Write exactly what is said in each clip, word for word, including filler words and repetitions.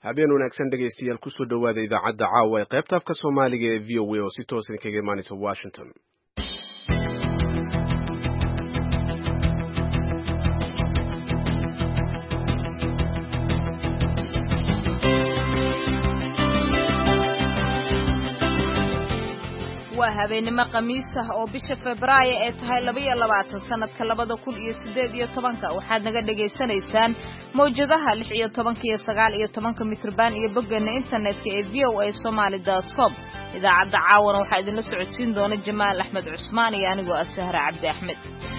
habeen wanaagsan dhegaystayaal ku soo dhawaada idaacadda caawa ee qaybta afka Soomaaliga ee V O A oo si toos ah kaga imaanaysa Washington. waa habeenimo khamiis ah oo bisha Febraayo ee tahay laba iyo labaatan sanadka labada kun iyo siddeed iyo toban waxaad naga dhageysanaysaan mowjadaha lix iyo toban iyo sagaal iyo toban mitrban iyo boggeena internetka ee v o a somali dot com. idaacadda caawana waxaa idinla socodsiin doona Jamaal Axmed Cusmaan iyo anigoo ah Sahra Cabdi Axmed.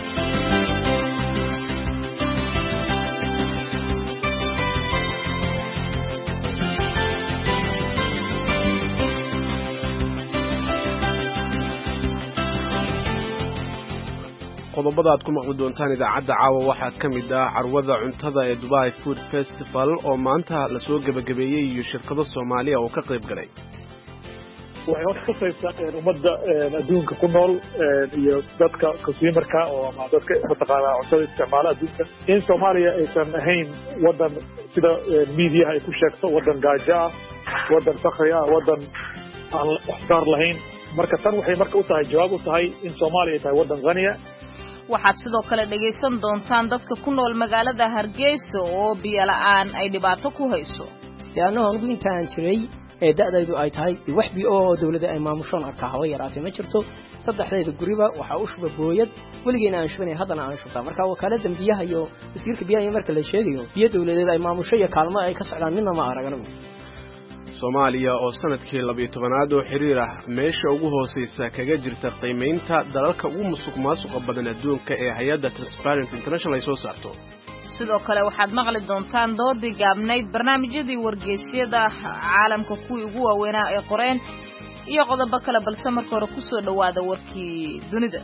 qodobada aad ku maqli doontaan idaacadda caawa waxaa ka mid ah carwada cuntada ee Dubai Food Festival oo maanta la soo gabagabeeyay iyo shirkado Soomaaliya oo ka qayb galay. waxay wax ka qaybqaateen ummadda adduunka ku nool iyo dadka consumerka oo ama dadka mataqaanaa cuntada isticmaala adduunka in Soomaaliya aysan ahayn wadan sida media ay ku sheegto wadan gaajo ah wadan fakri ah wadan aan waxtar lahayn marka tan waxay marka u tahay jawaab u tahay in Soomaaliya ay tahay wadan qaniya. waxaad sidoo kale dhageysan doontaan dadka ku nool magaalada Hargeysa oo biyo la'aan ay dhibaato ku hayso. yaano anigu intaan jiray ee da'daydu ay tahay wax biyo oo dawladda ay maamushoon arkaa hawa yaraatay ma jirto saddexdeeda guriba waxa uu shuba booyad waligeena aan shubanay haddana aan shubtaa marka wakaalada biyaha iyo wasiirka biyaha marka la sheegayo biyo dawladeed ay maamusho iyo kaalmo ay ka socdaan midna ma aragno. Soomaaliya oo sanadkii laba iyo tobanaad oo xiriir ah meesha ugu hooseysa kaga jirta qiimeynta dalalka ugu musuqmaasuqa badan adduunka ee hay'adda Transparency International ay soo saarto. sidoo kale waxaad maqli doontaan doodii gaabnayd barnaamijyadii wargeysyada caalamka kuwii ugu waaweynaa ee qoreen iyo qodobo kale balse marka hore ku soo dhawaada warkii dunida.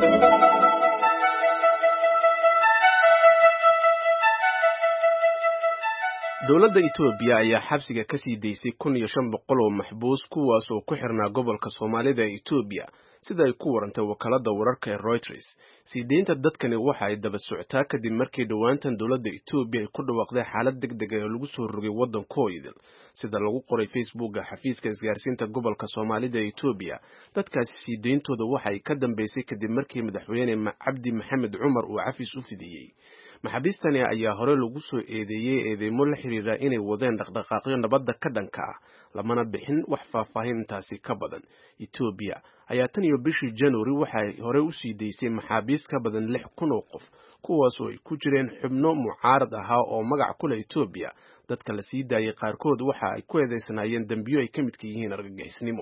dowladda Itoobiya ayaa xabsiga ka sii deysay kun iyo shan boqol oo maxbuus kuwaas oo ku xirnaa gobolka Soomaalida ee Itoobiya sida ay ku warantay wakaalada wararka ee Reuters. sii deynta dadkani waxa ay daba socotaa kadib markii dhawaantan dowladda Itoobiya ay ku dhawaaqday xaalad degdeg ah oo lagu soo rogay waddankooda sida lagu qoray Facebook xafiiska isgaarsiinta gobolka Soomaalida ee Itoobiya. dadkaasi sii deyntooda waxa ay ka dambeysay kadib markii madaxweyne Cabdi Maxamed Cumar uu cafis u fidiyay. maxaabiistani ayaa hore lagu soo eedeeyay eedeymo la xiriira inay wadeen dhaqdhaqaaqyo nabadda ka dhanka ah lamana bixin wax faahfaahin intaasi ka badan. Itoobiya ayaa tan iyo bishii January waxay hore u sii deysay maxaabiis ka badan lix kun oo qof kuwaas oo ay ku jireen xubno mucaarad ahaa oo magac ku leh Itoobiya. dadka la sii daayay qaarkood waxa ay ku eedeysanaayeen dambiyo ay ka mid yihiin argagixisnimo.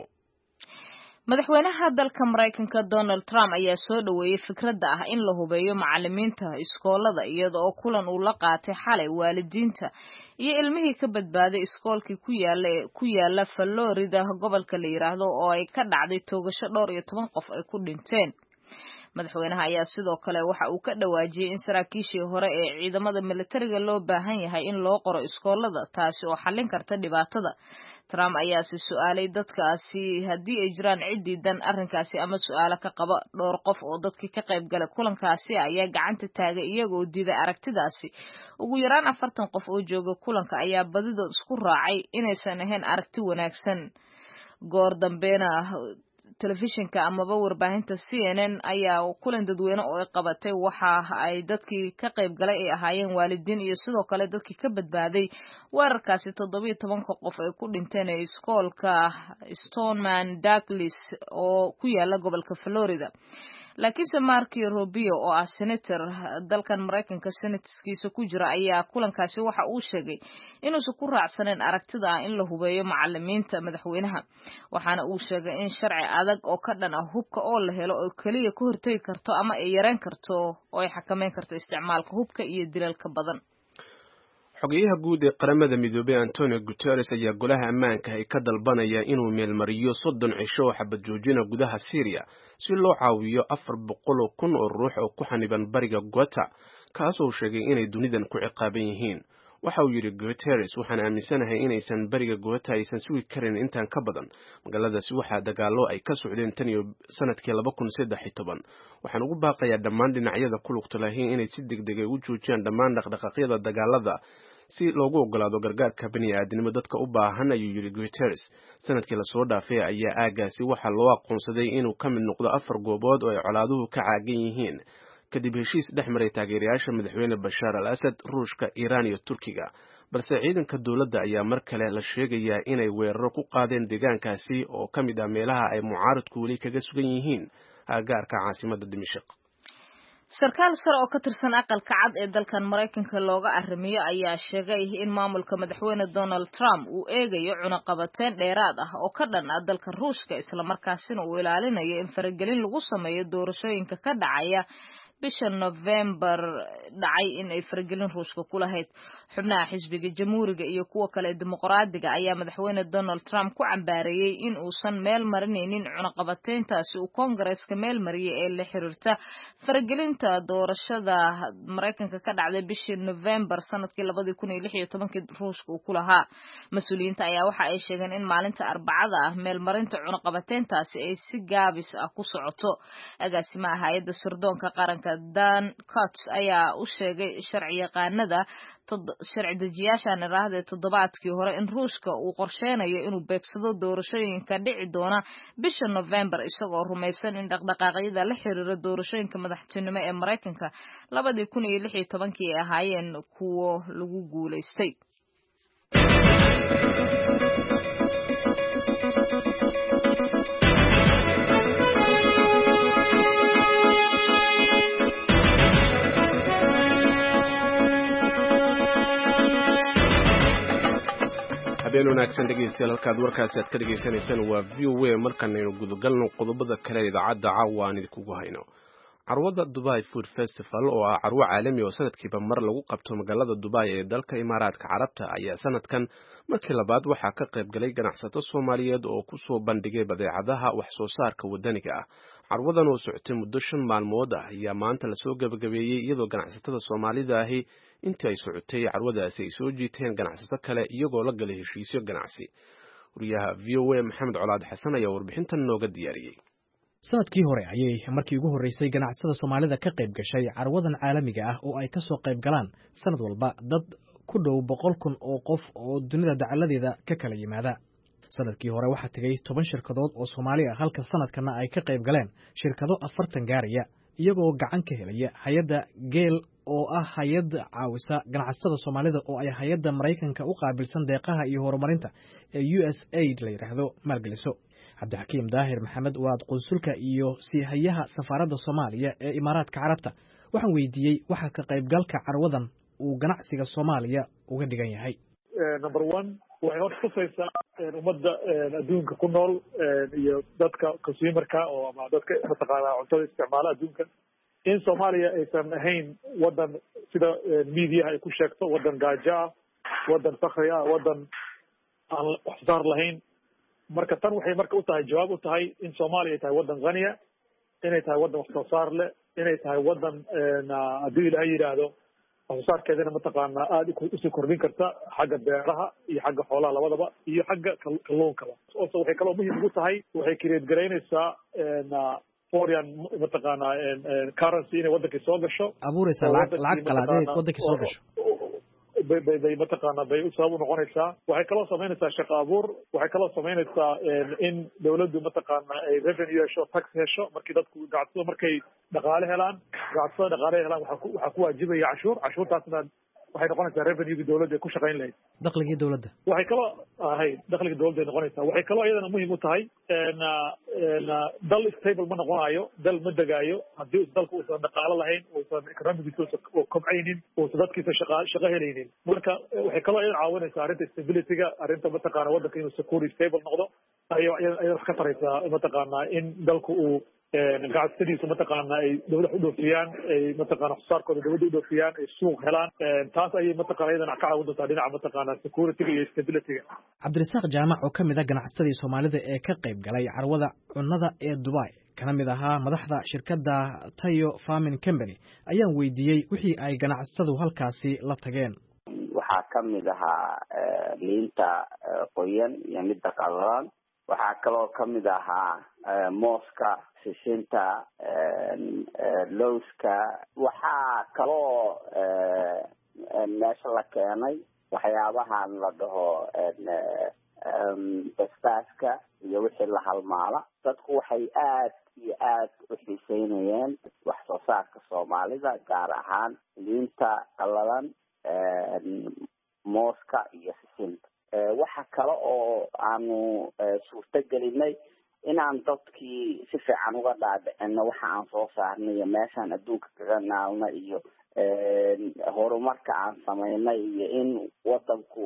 madaxweynaha dalka Mareykanka Donald Trump ayaa soo dhaweeyay fikradda ah in la hubeeyo macallimiinta iskoolada iyada oo kulan uu la qaatay xalay waalidiinta iyo ilmihii ka badbaaday iskoolkii ku yaala ku yaala Florida gobolka la yiraahdo oo ay ka dhacday toogasho dhowr iyo toban qof ay ku dhinteen. madaxweynaha ayaa sidoo kale waxa uu ka dhawaajiyay in saraakiishii hore ee ciidamada militariga loo baahan yahay in loo qoro iskoolada taasi oo xallin karta dhibaatada. Trump ayaa si su'aalay dadkaasi haddii ay jiraan cidii dan arrinkaasi ama su'aalo ka qaba. dhowr qof oo dadkii ka qayb galay kulankaasi ayaa gacanta taagay iyagoo diiday aragtidaasi. ugu yaraan afartan qof oo jooga kulanka ayaa badidood isku raacay inaysan ahayn aragti wanaagsan. goor dambeena telefishinka amaba warbaahinta C N N ayaa kulan dadweyne oo ay qabatay waxa ay dadkii ka qayb galay ay ahaayeen waalidiin iyo sidoo kale dadkii ka badbaaday weerarkaasi toddoba iyo toban qof ay ku dhinteen ee iskoolka Stoneman Douglas oo ku yaala gobolka Florida. laakiinse Marco Rubio oo ah senator dalkan Mareykanka senatkiisa ku jira ayaa kulankaasi waxa uu sheegay inuusan ku raacsaneyn aragtida ah in la hubeeyo macallimiinta madaxweynaha waxaana uu sheegay in sharci adag oo ka dhan ah hubka oo la helo oo kaliya ka hortagi karto ama ay yareen karto oo ay xakameyn karto isticmaalka hubka iyo dilalka badan. xogeyaha guud ee qaramada midoobay Antonio Guterres ayaa golaha ammaanka ay ka dalbanaya inuu meelmariyo soddon cisho oo xabad joojina gudaha Syria si loo caawiyo afar boqol oo kun oo ruux oo ku xaniban bariga Ghouta kaas oo sheegay inay dunidan ku ciqaaban yihiin. waxa uu yiri Guterres waxaan aaminsanahay inaysan bariga Ghouta aysan sugi karin intaan ka badan. magaaladaasi waxaa dagaalo ay ka socdeen tan iyo sanadkii laba kun saddex iyo toban. waxaan ugu baaqayaa dhammaan dhinacyada ku lugta lahayn inay si degdeg ah u joojiyaan dhammaan dhaqdhaqaaqyada dagaalada si loogu ogolaado gargaarka bini'aadinimo dadka u baahan, ayuu yidhi Guterres. sanadkii lasoo dhaafay ayaa aagaasi waxaa loo aqoonsaday inuu ka mid noqdo afar goobood oo ay colaaduhu ka caagan yihiin kadib heshiis dhex maray taageerayaasha madaxweyne Bashar al-Assad, Ruushka, Iiraan iyo Turkiga. balse ciidanka dowladda ayaa mar kale la sheegayaa inay weeraro ku qaadeen deegaankaasi oo ka mid ah meelaha ay mucaaradku weli kaga sugan yihiin agagaarka caasimadda Dimashq. sarkaal sare oo ka tirsan aqalka cad ee dalkan Mareykanka looga arrimiyo ayaa sheegay in maamulka madaxweyne Donald Trump uu eegayo cunaqabateyn dheeraad ah oo ka dhan ah dalka Ruushka, isla markaasina uu ilaalinayo in faragelin lagu sameeyo doorashooyinka ka dhacaya bisha November dhacay in ay faragelin Ruushka ku lahayd. xubnaha xisbiga Jamhuuriga iyo kuwa kale dimuqraadiga ayaa madaxweyne Donald Trump ku cambaareeyay in uusan meel marinaynin cunaqabateyntaasi uu Congress-ka meel mariyay ee la xiriirta faragelinta doorashada Mareykanka ka dhacday bishii November sanadkii laba kun iyo lix iyo toban Ruushka uu ku lahaa. Mas'uuliyiinta ayaa waxa ay sheegeen in maalinta Arbacada ah meel marinta cunaqabateyntaasi ay si gaabis ah ku socoto. agaasimaha hay'adda sirdoonka qaranka Dan Coats ayaa u sheegay sharciyaqaanada sharci dejiyaashan raahday toddobaadkii hore in Ruushka uu qorsheynayo inuu beegsado doorashooyinka dhici doona bisha November, isagoo rumaysan in dhaqdhaqaaqyada la xiriira doorashooyinka madaxtinimo ee Mareykanka laba kun iyo lix iyo toban ay ahaayeen kuwo lagu guuleystay. habeen wanaagsan dhegeystayaal, halkaad warkaasi aad ka dhegaysanaysaan waa V O A. markanaynu gudagalno qodobada kale idaacadda caawa aan idinkugu hayno. carwada Dubai Food Festival oo ah carwo caalami oo sanadkiiba mar lagu qabto magaalada Dubai ee dalka Imaaraadka Carabta ayaa sanadkan markii labaad waxaa ka qayb galay ganacsato Soomaaliyeed oo ku soo bandhigay badeecadaha wax soo saarka wadaniga ah. carwadan oo socotay muddo shan maalmood ah ayaa maanta la soo gabagabeeyay iyadoo ganacsatada Soomaalida ahi intii ay socotay carwadaasi ay soo jiiteen ganacsato kale iyagoo la galay heshiisyo ganacsi. wariyaha V O A Maxamed Colaad Xasan ayaa warbixintan nooga diyaariyay. sanadkii hore ayay markii ugu horeysay ganacsatada Soomaalida ka qayb gashay carwadan caalamiga ah oo ay ka soo qayb galaan sanad walba dad ku dhow boqol kun oo qof oo dunida dacaladeeda ka kala yimaada. sanadkii hore waxaa tagay toban shirkadood oo Soomaali ah, halka sanadkana ay ka qayb galeen shirkado afartan gaaraya, iyagoo gacan ka helaya hay'adda Geel oo ah hay'ad caawisa ganacsatada Soomaalida oo ay hay'adda Mareykanka u qaabilsan deeqaha iyo horumarinta ee U S A I D la yiraahdo maalgeliso. Cabdixakiim Daahir Maxamed waa qunsulka iyo siihayaha safaaradda Soomaaliya ee Imaaraadka Carabta. waxaan weydiiyey waxa ka qaybgalka carwadan uu ganacsiga Soomaaliya uga dhigan yahay. number one waxay hor tusaysaa ummadda adduunka ku nool iyo dadka consumerka oo ama dadka mataqaanaa cuntada isticmaala adduunka in Soomaaliya aysan ahayn wadan sida media ay ku sheegto wadan gaajo ah, wadan fakri ah, wadan aan wax soo saar lahayn. marka tan waxay marka u tahay jawaab u tahay in Soomaaliya ay tahay wadan qaniya, inay tahay wadan wax soo saar leh, inay tahay wadan haddii ilaahay yidhaahdo wax soo saarkeedana mataqaanaa aada usii kordhin karta xagga beeraha iyo xagga xoolaha labadaba iyo xagga kalluunkaba. ose waxay kaloo muhiim ugu tahay waxay create garaynaysaa foreign mataqaanaa currency inay wadankii soo gasho, abuuraysaa lacag lacag qalaad wadankii soo gasho bay bay bay mataqaanaa bay sabab u noqonaysaa. waxay kaloo samaynaysaa shaqo abuur, waxay kaloo samaynaysaa in dawladdu mataqaanaa ay revenue hesho, tax hesho. markii dadku ganacsatada markay dhaqaale helaan ganacsatada dhaqaale helaan waxaa ku waxaa ku waajibaya cashuur, cashuurtaasna waxay noqonaysaa revenue-gii dawladda ay ku shaqayn lahayd, dakhligii dawladda. waxay kaloo ahay dakhliga dawladda ay noqonaysaa. waxay kaloo iyadana muhiim u tahay dal stable ma noqonayo, dal ma degaayo haddii dalku uusan dhaqaalo lahayn, uusan economigiisa kobcaynin, uusan dadkiisa shaqa shaqo helaynin. marka waxay kaloo iyada caawinaysaa arrinta stability-ga, arrinta mataqaana waddanka inuu security stable noqdo ayay iyada wax ka taraysaa mataqaanaa in dalku uu ganacsadiisu mataqaanaa ay dawladda u dhoofiyaan, ay mataqaana waxsoosaarkooda dawladda u dhoofiyaan, ay suuq helaan. taas ayay mataqaana iyadana ka caawin doontaa dhinaca mataqaanaa security-ga iyo stability-ga. Cabdirasaaq Jaamac oo ka mid ah ganacsadii Soomaalida ee ka qayb galay carwada cunnada ee Dubai kana mid ahaa madaxda shirkadda Tayo Farming Company ayaan weydiiyey wixii ay ganacsatadu halkaasi la tageen. waxaa ka mid ahaa liinta qoyan iyo midda qallalan, waxaa kaloo ka mid ahaa mooska, sisinta, lowska, waxaa kaloo meesha la keenay waxyaabahan la dhaho basbaaska iyo wixii la halmaala. Dadku waxay aad iyo aad u xiiseynayeen wax soo saarka Soomaalida, gaar ahaan liinta qallalan, mooska iyo sisinta. waxa kale oo aanu suurta gelinay inaan dadkii si fiican uga dhaadhicino waxa aan soo saarnay iyo meeshaan adduunka kaga naalna iyo horumarka aan samaynay iyo in wadanku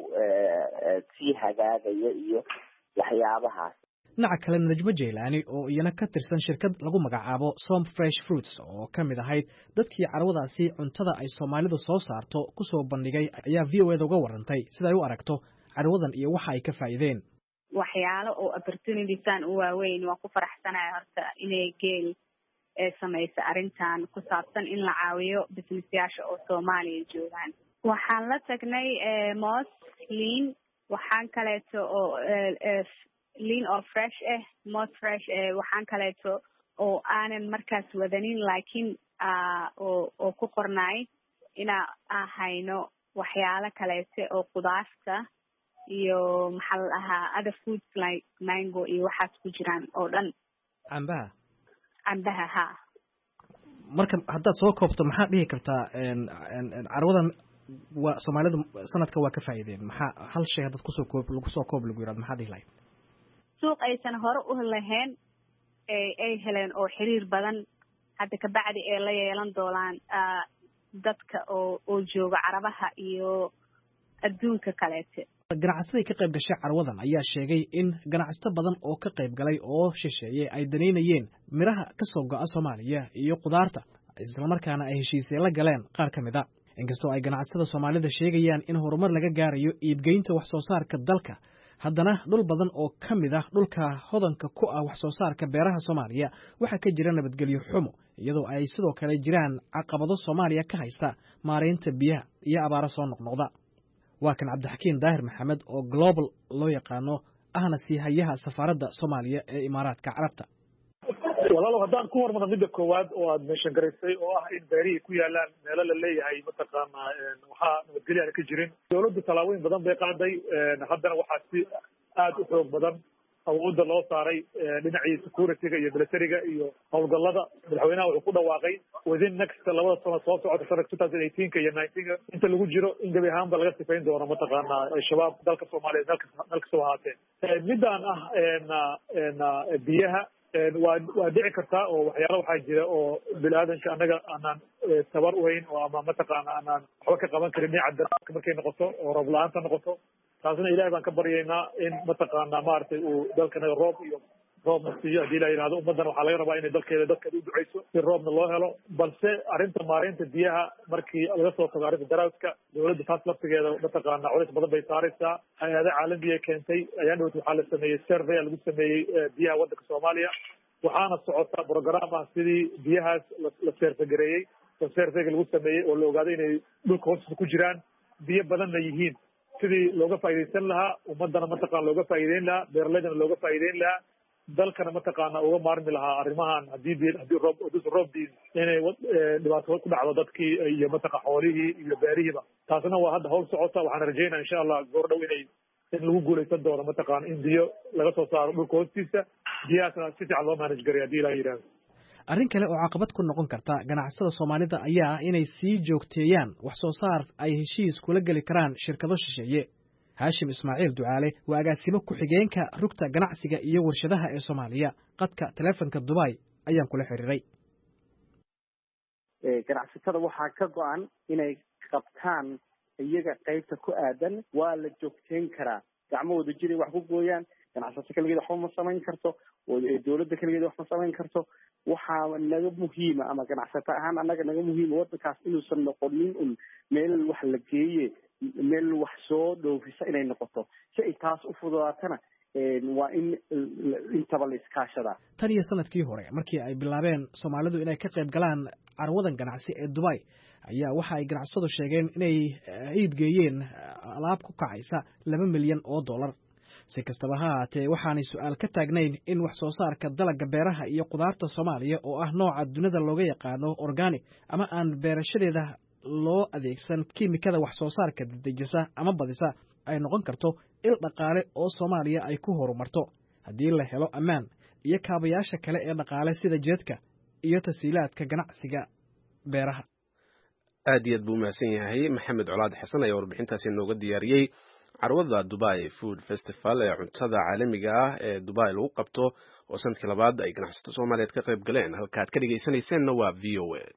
sii hagaagaya iyo waxyaabahaas. dhinaca kale Najmo Jeylaani oo iyana ka tirsan shirkad lagu magacaabo Som Fresh Fruits oo ka mid ahayd dadkii carwadaasi cuntada ay Soomaalidu soo saarto ku soo bandhigay ayaa V O A uga warantay sida ay u aragto carwadan iyo waxa ay ka faa'iideen. waxyaalo oo opportunities aan u waaweyn waa ku faraxsanahay horta inay geel ee samaysa arrintan ku saabsan in la caawiyo businessyaasha oo Soomaaliya joogaan. waxaan la tagnay moos, liin, waxaan kaleeto oo liin oo fresh eh, moos fresh eh, waxaan kaleeto oo aanan markaas wadanin laakiin oo oo ku qornay ina ahayno waxyaalo kaleeto oo qudaarta iyo maxal ahaa other foods like mango iyo waxaas ku jiraan oo dhan. cambaha cambaha ha marka haddaad soo koobto maxaa dhihi kartaa carwadan waa Soomaalidu sanadka waa ka faa'iideen maxaa hal shay haddaad kusoo koob lagu soo koob lagu yiraahdo maxaa dhihi lahayd? suuq aysan hore u lahayn ee ay heleen oo xiriir badan hadda ka bacdi ee la yeelan doonaan dadka oo oo jooga Carabaha iyo adduunka kaleete. ganacsatada ka qayb gashay carwadan ayaa sheegay in ganacsato badan oo ka qayb galay oo shisheeyay ay daneynayeen miraha ka soo go'a Soomaaliya iyo qudaarta isla markaana ay heshiisyo la galeen qaar ka mid ah. inkastoo ay ganacsatada Soomaalida sheegayaan in horumar laga gaarayo iibgeynta wax soo saarka dalka, haddana dhul badan oo ka mid ah dhulka hodanka ku ah wax soo saarka beeraha Soomaaliya waxa ka jira nabadgelyo xumo, iyadoo ay sidoo kale jiraan caqabado Soomaaliya ka haysta maareynta biyaha iyo abaaro soo noqnoqda. waa kan Cabdixakiin Daahir Maxamed oo Global loo yaqaano ahna siihayaha safaaradda Soomaaliya ee Imaaraadka Carabta. walaalow haddaan ku hormarno midda koowaad oo aad meeshan garaysay oo ah in beerihii ku yaalaan meelo la leeyahay mataqaanaa waxaa nabadgelyo aan ka jirin. dawladdu tallaabooyin badan bay qaaday, haddana waxaa si aad u xoog badan awoodda loo saaray dhinacii security-ga iyo militariga iyo howlgallada. madaxweynaha wuxuu ku dhawaaqay within next labada sano soo socota sanadka two thousand eighteen-ka iyo nineteen-ka inta lagu jiro in gebi ahaanba laga sifayn doono mataqaanaa al-shabaab dalka Soomaaliya meel kastoo ahaatee. midaan ah biyaha waa waa dhici kartaa oo waxyaalo waxaa jira oo bini-aadanka annaga aanaan tabar u hayn oo ama mataqaana aanaan waxba ka qaban karin dhinaca daraadka markay noqoto oo roob la-aanta noqoto. taasina ilaahay baan ka baryaynaa in mataqaanaa maaragtay uu dalkanaga roob iyo roobna siiyo haddii la yidhahdo. ummaddana waxaa laga rabaa inay dalkeeda dadkeeda u duceyso si roobna loo helo. balse arrinta maareynta biyaha markii laga soo tago arrinta daraadka, dawladda taas laftigeeda mataqaanaa culays badan bay saaraysaa. hay-ada caalamiya keentay ayaan dhawt waxaa la sameeyey survey lagu sameeyey biyaha waddanka Soomaaliya. waxaana socota program ah sidii biyahaas la seerfagareeyey oo surveyga lagu sameeyey oo la ogaaday inay dhulka hoostiisa ku jiraan, biyo badanna yihiin. sidii looga faa'iidaysan lahaa ummadana mataqaana looga faa'iideyn lahaa, beeralaydana looga faa'iideyn lahaa, dalkana mataqaana uga maarmi lahaa arrimahan haddii haddii roob haddii roob diin inay dhibaato ku dhacdo dadkii iyo mataqa xoolihii iyo beerihiiba. taasina waa hadda hawl socota. waxaan rajaynaa insha Allah goor dhow inay in lagu guulaysan doono mataqaana in biyo laga soo saaro dhulka hoostiisa, biyahaasna si fiican loo manage garay haddii ilaahay yidhaahdo. arrin kale oo caqabad ku noqon karta ganacsatada Soomaalida ayaa ah inay sii joogteeyaan wax soo saar ay heshiis kula geli karaan shirkado shisheeye. Haashim Ismaaciil Ducaale waa agaasimo ku-xigeenka rugta ganacsiga iyo warshadaha ee Soomaaliya. qadka telefoonka Dubai ayaan kula xiriiray. ganacsatada waxaa ka go'an inay qabtaan iyaga qaybta ku aadan. waa la joogteyn karaa, gacmahooda jiray wax ku gooyaan. ganacsato kaligeed waxba ma samayn karto, dawladda kaligeed wax ma samayn karto. waxaa naga muhiima ama ganacsato ahaan annaga naga muhiima waddankaas inuusan noqonin un meel wax la geeye, meel wax soo dhoofisa inay noqoto. si ay taas u fududaatana waa in intaba la iskaashadaa. tan iyo sanadkii hore markii ay bilaabeen Soomaalidu inay ka qayb galaan carwadan ganacsi ee Dubai ayaa waxa ay ganacsatadu sheegeen inay iibgeeyeen alaab ku kacaysa laba milyan oo dollar. si kastaba ha ahaatee waxaanay su'aal ka taagnayn in wax soo saarka dalagga beeraha iyo qudaarta Soomaaliya oo ah nooca dunida looga yaqaano organic ama aan beerashadeeda loo adeegsan kiimikada wax soo saarka dedejisa ama badisa ay noqon karto il dhaqaale oo Soomaaliya ay ku horumarto haddii la helo ammaan iyo kaabayaasha kale ee dhaqaale sida jeedka iyo tasiilaadka ganacsiga beeraha. aad iyo aad buu mahadsan yahay Maxamed Colaad Xasan ayaa warbixintaasi nooga diyaariyay carwada Dubai Food Festival ee cuntada caalamiga ah ee Dubai lagu qabto oo sanadkii labaad ay ganacsato Soomaaliyeed ka qayb galeen. halka aad ka dhageysanaysaanna waa V O A.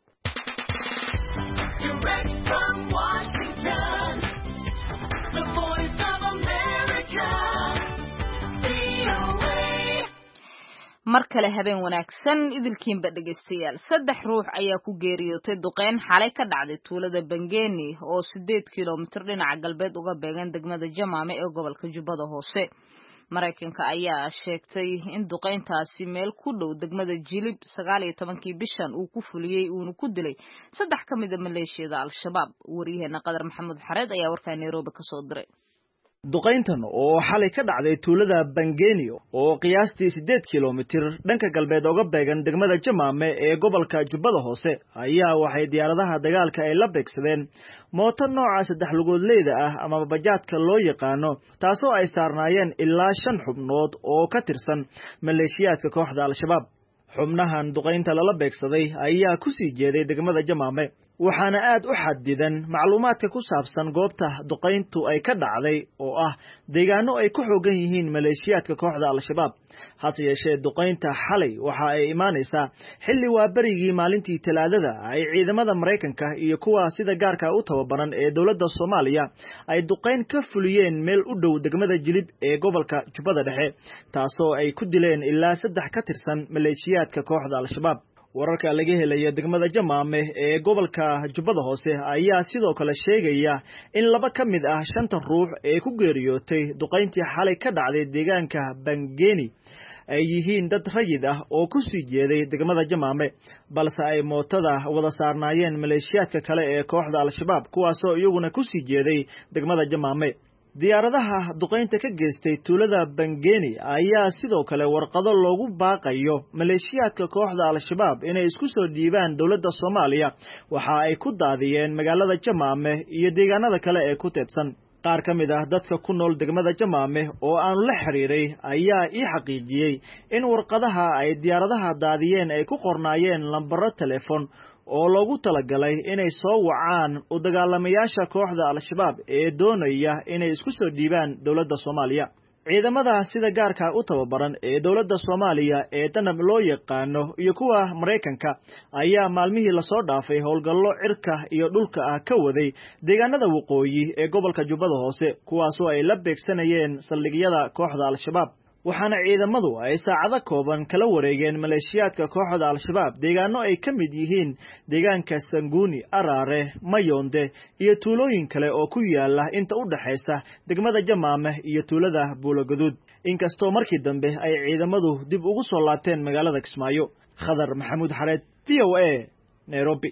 mar kale habeen wanaagsan idilkiinba dhageystayaal saddex ruux ayaa ku geeriyootay duqeyn xalay ka dhacday tuulada Bangeni oo sideed kiiloomitir dhinaca galbeed uga beegan degmada Jamaame ee gobolka Jubbada Hoose. Mareykanka ayaa sheegtay in duqeyntaasi meel ku dhow degmada Jilib sagaal iyo tobankii bishan uu ku fuliyay uuna ku dilay saddex ka mid ah maleeshiyada Al-Shabaab. Wariyaheena Qadar Maxamed Xareed ayaa warkaa Nairobi ka soo diray. duqayntan oo xalay ka dhacday tuulada Bangeni oo qiyaastii sideed kiiloomitir dhanka galbeed uga beegan degmada Jamaame ee gobolka Jubbada Hoose ayaa waxay diyaaradaha dagaalka ay la beegsadeen mooto nooca saddex lugoodleyda ah ama bajaadka loo yaqaano taasoo ay saarnaayeen ilaa shan xubnood oo ka tirsan maleeshiyaadka kooxda Al-Shabaab. xubnahan duqaynta lala beegsaday ayaa ku sii jeeday degmada Jamaame waxaana aad u xadidan macluumaadka ku saabsan goobta duqayntu ay ka dhacday oo ah deegaano ay ku xoogan yihiin maleeshiyaadka kooxda Al-Shabaab. hase yeeshee duqaynta xalay waxa ay imaanaysaa xilli waa berigii maalintii Talaadada ay ciidamada Mareykanka iyo kuwa sida gaarka u tababaran ee dowladda Soomaaliya ay duqayn ka fuliyeen meel u dhow degmada Jilib ee gobolka Jubbada Dhexe taasoo ay ku dileen ilaa saddex ka tirsan maleeshiyaadka kooxda Al-Shabaab. wararka laga helaya degmada Jamaame ee gobolka Jubbada Hoose ayaa sidoo kale sheegaya in laba ka mid ah shanta ruux ee ku geeriyootay duqayntii xalay ka dhacday deegaanka Bangeni ay yihiin dad rayid ah oo ku sii jeeday degmada Jamaame balse ay mootada wada saarnaayeen maleeshiyaadka kale ee kooxda Al-Shabaab kuwaasoo iyaguna ku sii jeeday degmada Jamaame. diyaaradaha duqaynta ka geystay tuulada Bangeni ayaa sidoo kale warqado loogu baaqayo maleeshiyaadka kooxda Al-Shabaab inay isku soo dhiibaan dowladda Soomaaliya waxa ay ku daadiyeen magaalada Jamaame iyo deegaanada kale ee ku teedsan. qaar ka mid ah dadka ku nool degmada Jamaame oo aan la xiriiray ayaa ii xaqiijiyay in warqadaha ay diyaaradaha daadiyeen ay ku qornaayeen lambaro telefoon oo loogu talagalay inay soo wacaan u dagaalamayaasha kooxda Al-Shabaab ee doonaya inay isku soo dhiibaan dowladda Soomaaliya. ciidamada sida gaarka u tababaran ee dowladda Soomaaliya ee danab loo yaqaano iyo kuwa Mareykanka ayaa maalmihii la soo dhaafay howlgallo cirka iyo dhulka ah ka waday deegaanada waqooyi ee gobolka Jubbada Hoose kuwaasoo ay la beegsanayeen saldhigyada kooxda Al-Shabaab. waxaana ciidamadu ay saacado kooban kala wareegeen maleeshiyaadka kooxda Al-Shabaab deegaano ay ka mid yihiin deegaanka Sanguni, Araare, Mayonde iyo tuulooyin kale oo ku yaala inta u dhaxaysa degmada Jamaame iyo tuulada Buulaguduud. inkastoo markii dambe ay ciidamadu dib ugu soo laabteen magaalada Kismaayo. Khadar Maxamuud Xareed, V O A, Nairobi.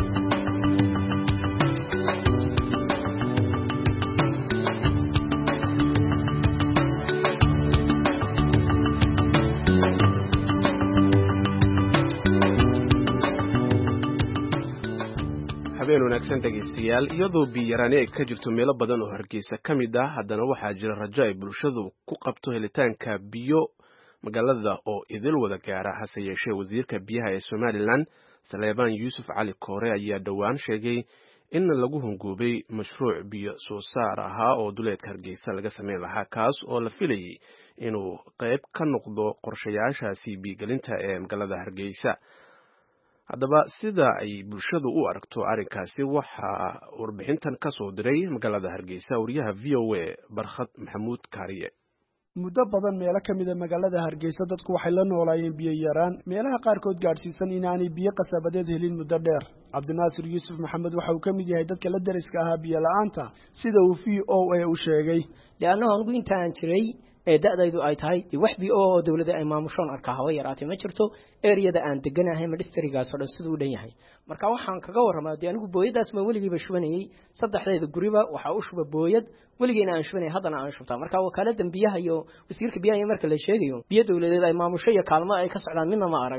habeen wanaagsan dhegeystayaal iyadoo biyaraani ay ka jirto meelo badan oo Hargeysa ka mid ah haddana waxaa jira rajo ay bulshadu ku qabto helitaanka biyo magaalada oo idil wada gaara. hase yeeshee wasiirka biyaha ee Somaliland Saleebaan Yuusuf Cali Koore ayaa dhowaan sheegay in lagu hungoobay mashruuc biyo soo saar ahaa oo duleedka Hargeysa laga sameyn lahaa kaas oo la filayay inuu qayb ka noqdo qorshayaashaasi biyo-gelinta ee magaalada Hargeysa. haddaba sida ay bulshadu u aragto arrinkaasi waxaa warbixintan ka soo diray magaalada Hargeysa wariyaha V O A Barkhad Maxamuud Kaariye. muddo badan meelo ka mid ah magaalada Hargeysa dadku waxay la noolaayeen biyo yaraan meelaha qaarkood gaarsiisan inaanay biyo qasabadeed helin muddo dheer. Cabdinaasir Yuusuf Maxamed waxa uu ka mid yahay dadka la deriska ahaa biyo la'aanta sida uu V O A u sheegay. Leanno anigu intaan jiray ee da'daydu ay tahay wax biyo oo dawladda ay maamushoon arkaa hawa yaraatay ma jirto area-da aan deganahay ma districtgaas oo dhan sidoo dhan yahay. marka waxaan kaga waramaa anigu booyadaas ma weligiiba shubanayay saddexdeeda guriba waxa uu shuba booyad weligeena aan shubanay haddana aan shubtaa. marka wakaalada biyaha iyo wasiirka biyaha marka la sheegayo biyo dawladeed ay maamusho iyo kaalmo ay ka socdaan midna ma arag anagu.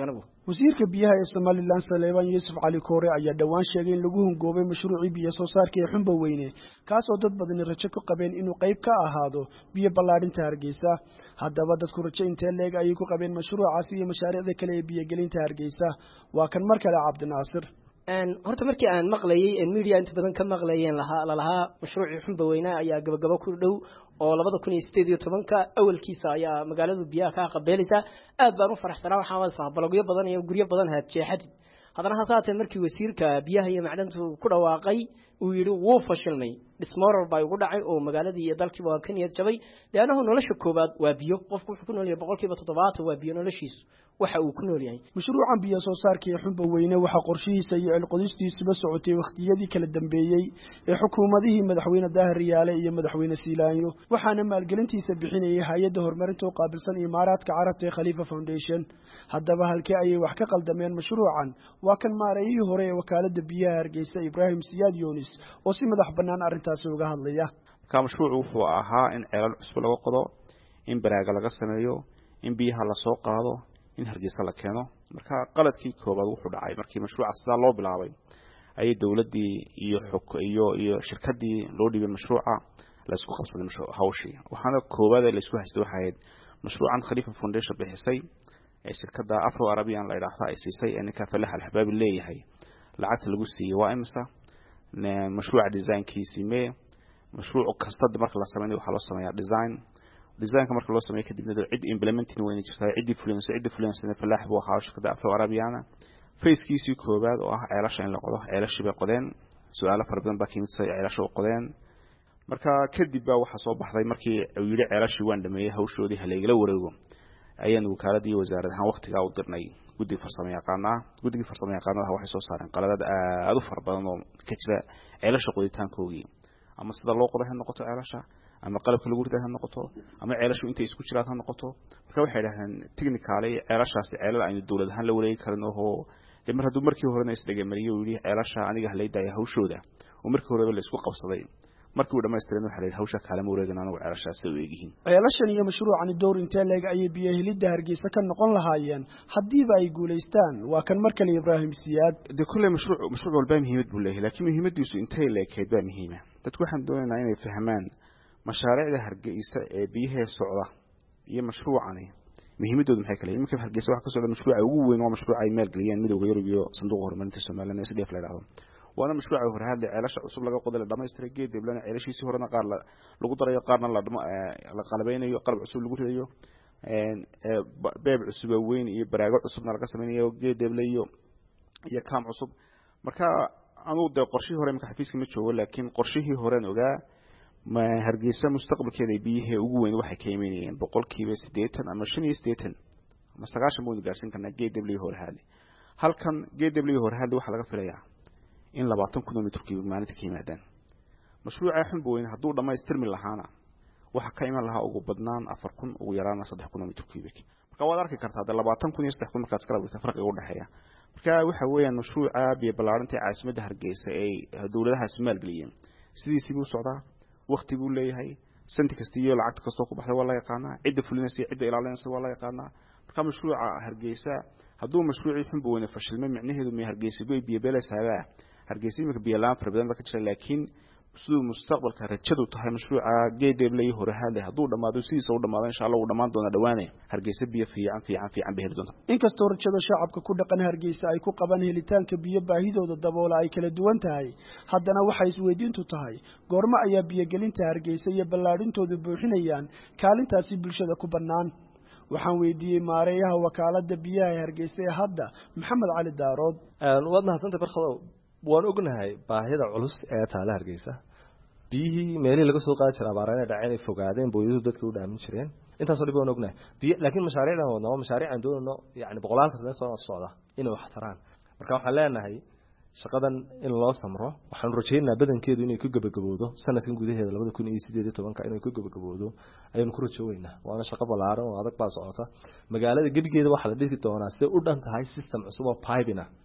wasiirka biyaha ee Somaliland Saleeban Yuusuf Cali Koore ayaa dhawaan sheegay in lagu hungoobay mashruucii biyo soo saarka ee Xumba Weyne kaas oo dad badan rajo ku qabeen inuu qayb ka ahaado biyo ballaarinta Hargeysa haddaba dadku rajo intee leeg ay ku qabeen mashruucaasi iyo mashaariicda kale ee biyo gelinta Hargeysa waa kan mar kale Cabdinaasir een horta markii aan maqlayay in media inta badan ka maqlayeen laha laha mashruucii Xumba Weyne ayaa gabagaba ku dhow oo laba kun iyo siddeed iyo toban-ka awalkiisa ayaa magaalada biyaha ka qabeelaysa aad baan u faraxsanaa waxaan wada balogyo badan iyo guryo badan had jeexad hadana hasaatee markii wasiirka biyaha iyo macdanta ku dhawaaqay uu yiri wuu fashilmay dhismoorar baa ugu dhacay oo magaaladii iyo dalkii waa kan yar jabay leeyahay nolosha koobaad waa biyo qofku wuxuu ku nool yahay boqolkiiba toddobaatan waa biyo noloshiisu waxa uu ku nool yahay mashruucan biyo soo saarka ee Xumba Weyne waxa qorshihiisa iyo cilqodistiisuba socotay waqtiyadii kala dambeeyay ee xukuumadihii madaxweyne Daahir Riyaale iyo madaxweyne Siilaanyo waxaana maalgelintiisa bixinayay hay'adda horumarinta oo qaabilsan Imaaraadka Carabta ee Khalifa Foundation haddaba halkee ayay wax ka qaldameen mashruucan waa kan maareeyay hore ee wakaaladda biyaha Hargeysa Ibrahim Siyaad Yunis oo si madax bannaan arrintaas uga hadlaya ka mashruucu wuxuu ahaa in ceelal cusub laga qodo in baraaga laga sameeyo in biyaha la soo qaado in Hargeysa la keeno marka qaladkii koobaad wuxuu dhacay markii mashruuca sida loo bilaabay ay dawladii iyo xog iyo iyo shirkadii loo dhibay mashruuca la isku qabsaday mashruuca hawshii waxaana koobaad la isku haystay waxa ahayd mashruucan Khalifa Foundation bixisay ee shirkadda Afro Arabian la yiraahdo ay siisay in ka falax al-habab leeyahay lacagta lagu siiyay waa imisa mashruuca design-kiisa mee mashruuc kasta marka la sameeyo waxa loo sameeyaa design design-ka marka loo sameeyo kadibna cid implementing weyn jirtay cid influence cid influence falax buu ahaa shirkadda Afro Arabian face-kiisii koobaad oo ah ceelasha in la qodo ceelasha bay qodeen su'aalo fara badan baa ka yimid say ceelasha u qodeen marka kadib baa waxa soo baxday markii uu yiri ceelashii waan dhameeyay hawshoodii haleegala wareego ayaan wakaaladii wasaaradda waqtiga u dirnay guddi farsamo yaqaana guddiga farsamo yaqaanaha waxay soo saareen qaladad aad u fara badan oo ka jira ceelasha qoditaankoodii ama sida loo qodo ha noqoto ceelasha ama qalabka lagu ridaa ha noqoto ama ceelashu intay isku jiraan ha noqoto marka waxay yiraahdeen technically ceelashaasi ceelal aynu dawlad ahaan la wareegi karno oo mar hadduu markii horena isdhagamariyo uu yiri ceelasha aniga haleedaaya hawshooda oo markii horeba la isku qabsaday markii uu dhameystireen waxa la hawsha kala wareegan anagu ceelashaasi u eegihiin ceelashan iyo mashruucan door intee leeg ay biyo helida Hargeysa ka noqon lahaayeen hadiiba ay guuleystaan waa kan mar kale Ibrahim Siyaad de kulli mashruuc mashruuc walba muhiimad buu leeyahay laakiin muhiimadiisu intee leeyahay baa muhiima dadku waxaan doonaynaa inay fahmaan mashaariicda Hargeysa ee biyaha socda iyo mashruucani muhiimadoodu maxay kale imika Hargeysa waxa ka socda mashruuca ugu weyn waa mashruuca ay maalgeliyeen midowga Yurub iyo sanduuqa horumarinta Soomaaliland S D F la yiraahdo waana mashruuca hore hadda ceelasha cusub laga qoday la dhameystiray geed deblana ceelashiisii horena qaar lagu darayo qaarna la la qalabeynayo qalab cusub lagu ridayo een beeb cusub weyn iyo baraago cusubna laga sameeyo geed deblayo iyo kaam cusub marka anu de qorshihii hore marka xafiiska ma joogo laakiin qorshihii hore ogaa ma Hargeysa mustaqbalkeeda biyaha ugu weyn waxay ka yimaanayeen boqolkiiba siddeetan ama shan iyo siddeetan ama sagaashan buu gaarsiin karnaa geed deblayo hore hadii halkan geed deblayo hore hadii waxa laga filayaa in labaatan kilomitir kiiba maalinta ka yimaadaan mashruuca Xumba Weyne hadduu dhameystirmi lahaana waxa ka iman lahaa ugu badnaan afar kun ugu yaraan saddex kilomitir kiiba marka waad arki kartaa labaatan kun iyo saddex kun markaad kala wada farqiga u dhaxeeya marka waxa weeyaan mashruuca biyo ballaarinta caasimadda Hargeysa ee dawladaha maalgeliyeen sidiisii buu socdaa waqti buu leeyahay santi kasta iyo lacag kasta ku baxday waa la yaqaanaa cidda fulinaysa cidda ilaalinaysa waa la yaqaanaa marka mashruuca Hargeysa hadduu mashruuci Xumba Weyne fashilmay macnaheedu ma Hargeysa bay biyo beelaysaa Hargeysa imika biyo laan fara badan ba ka jira laakiin sidoo mustaqbalka rajadu tahay mashruuca geedeblay hore hadda hadduu dhamaado sidiisa u dhamaado insha Allah uu dhamaan doona dhawaane Hargeysa biyo fiican fiican fiican bay heli doontaa inkastoo rajada shacabka ku dhaqan Hargeysa ay ku qaban helitaanka biyo baahidooda daboola ay kala duwan tahay haddana waxay isweydiintu tahay goorma ayaa biyo gelinta Hargeysa iyo ballaarintooda buuxinayaan kaalintaasi bulshada ku bannaan waxaan weydiiyay maareeyaha wakaaladda biyaha Hargeysa ee hadda Maxamed Cali Daarood aan wadna hasanta barxado waan ognahay baahida culus ee taala Hargeysa biyihii meelihii laga soo qaadi jiray abaarana dhacay ay fogaadeen booyadu dadku u dhaamin jireen intaas oo dhib waan ognahay biyo laakiin mashaariicdan wadnaa mashaariican doonno yaani boqolaal ka soo socda inay wax taraan marka waxaan leenahay shaqadan in loo samro waxaan rajaynaynaa badankeedu inay ku gabagaboodo sanadkan gudaheeda laba kun iyo siddeed iyo toban ka inay ku gabagaboodo ayaan ku rajoonaynaa waana shaqo ballaaran oo adag baa socota magaalada gebigeeda waxa la dhisi doonaa si u dhan tahay system cusub oo piping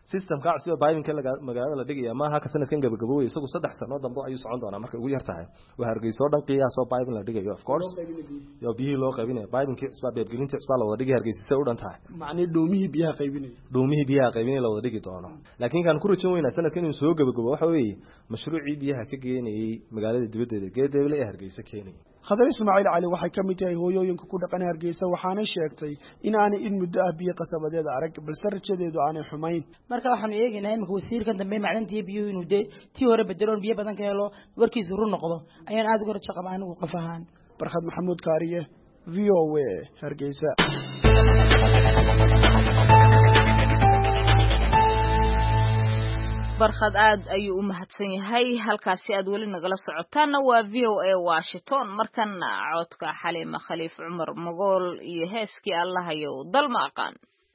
systemka cusub baahinka magaalada la dhigaya ma aha ka sanadkan gabagaboway isagu saddex sano dambe ayuu socon doonaa marka ugu yar tahay waa Hargeysa oo dhan qiyaas oo baahin la dhigayo of course iyo biyo loo qaybinayo baahinka isba beedgelinta isba la wada dhigay Hargeysa u dhan tahay macni doomihi biyaha qaybinayo doomihi biyaha qaybinayo la wada dhigi doono laakiin kan ku rajayn weyna sanadkan inuu soo gabagabo waxa weeye mashruuci biyaha ka geenayay magaalada dibadda geedeble ee Hargeysa keenay Khadar Ismaaciil Cali waxay ka mid tahay hooyooyinka ku dhaqan Hargeysa waxaana sheegtay in aanay in muddo ah biyo qasabadeed arag balse rajadeedu aanay xumayn marka waxaan eegaynaa imika wasiirkan dambe macdanta biyo inuu de tii hore bedeloon biyo badan ka helo warkiisu run noqdo ayaan aad uga rajo qabaa anigu qof ahaan Barkhad Maxamuud Kaariye V O A Hargeysa barkhad aad ayuu u mahadsan yahay halkaasi aad weli nagala socotaana waa V O A Washington markana codka Xaliima Khaliif Cumar Magool iyo heeskii Allahayow dal ma aqaan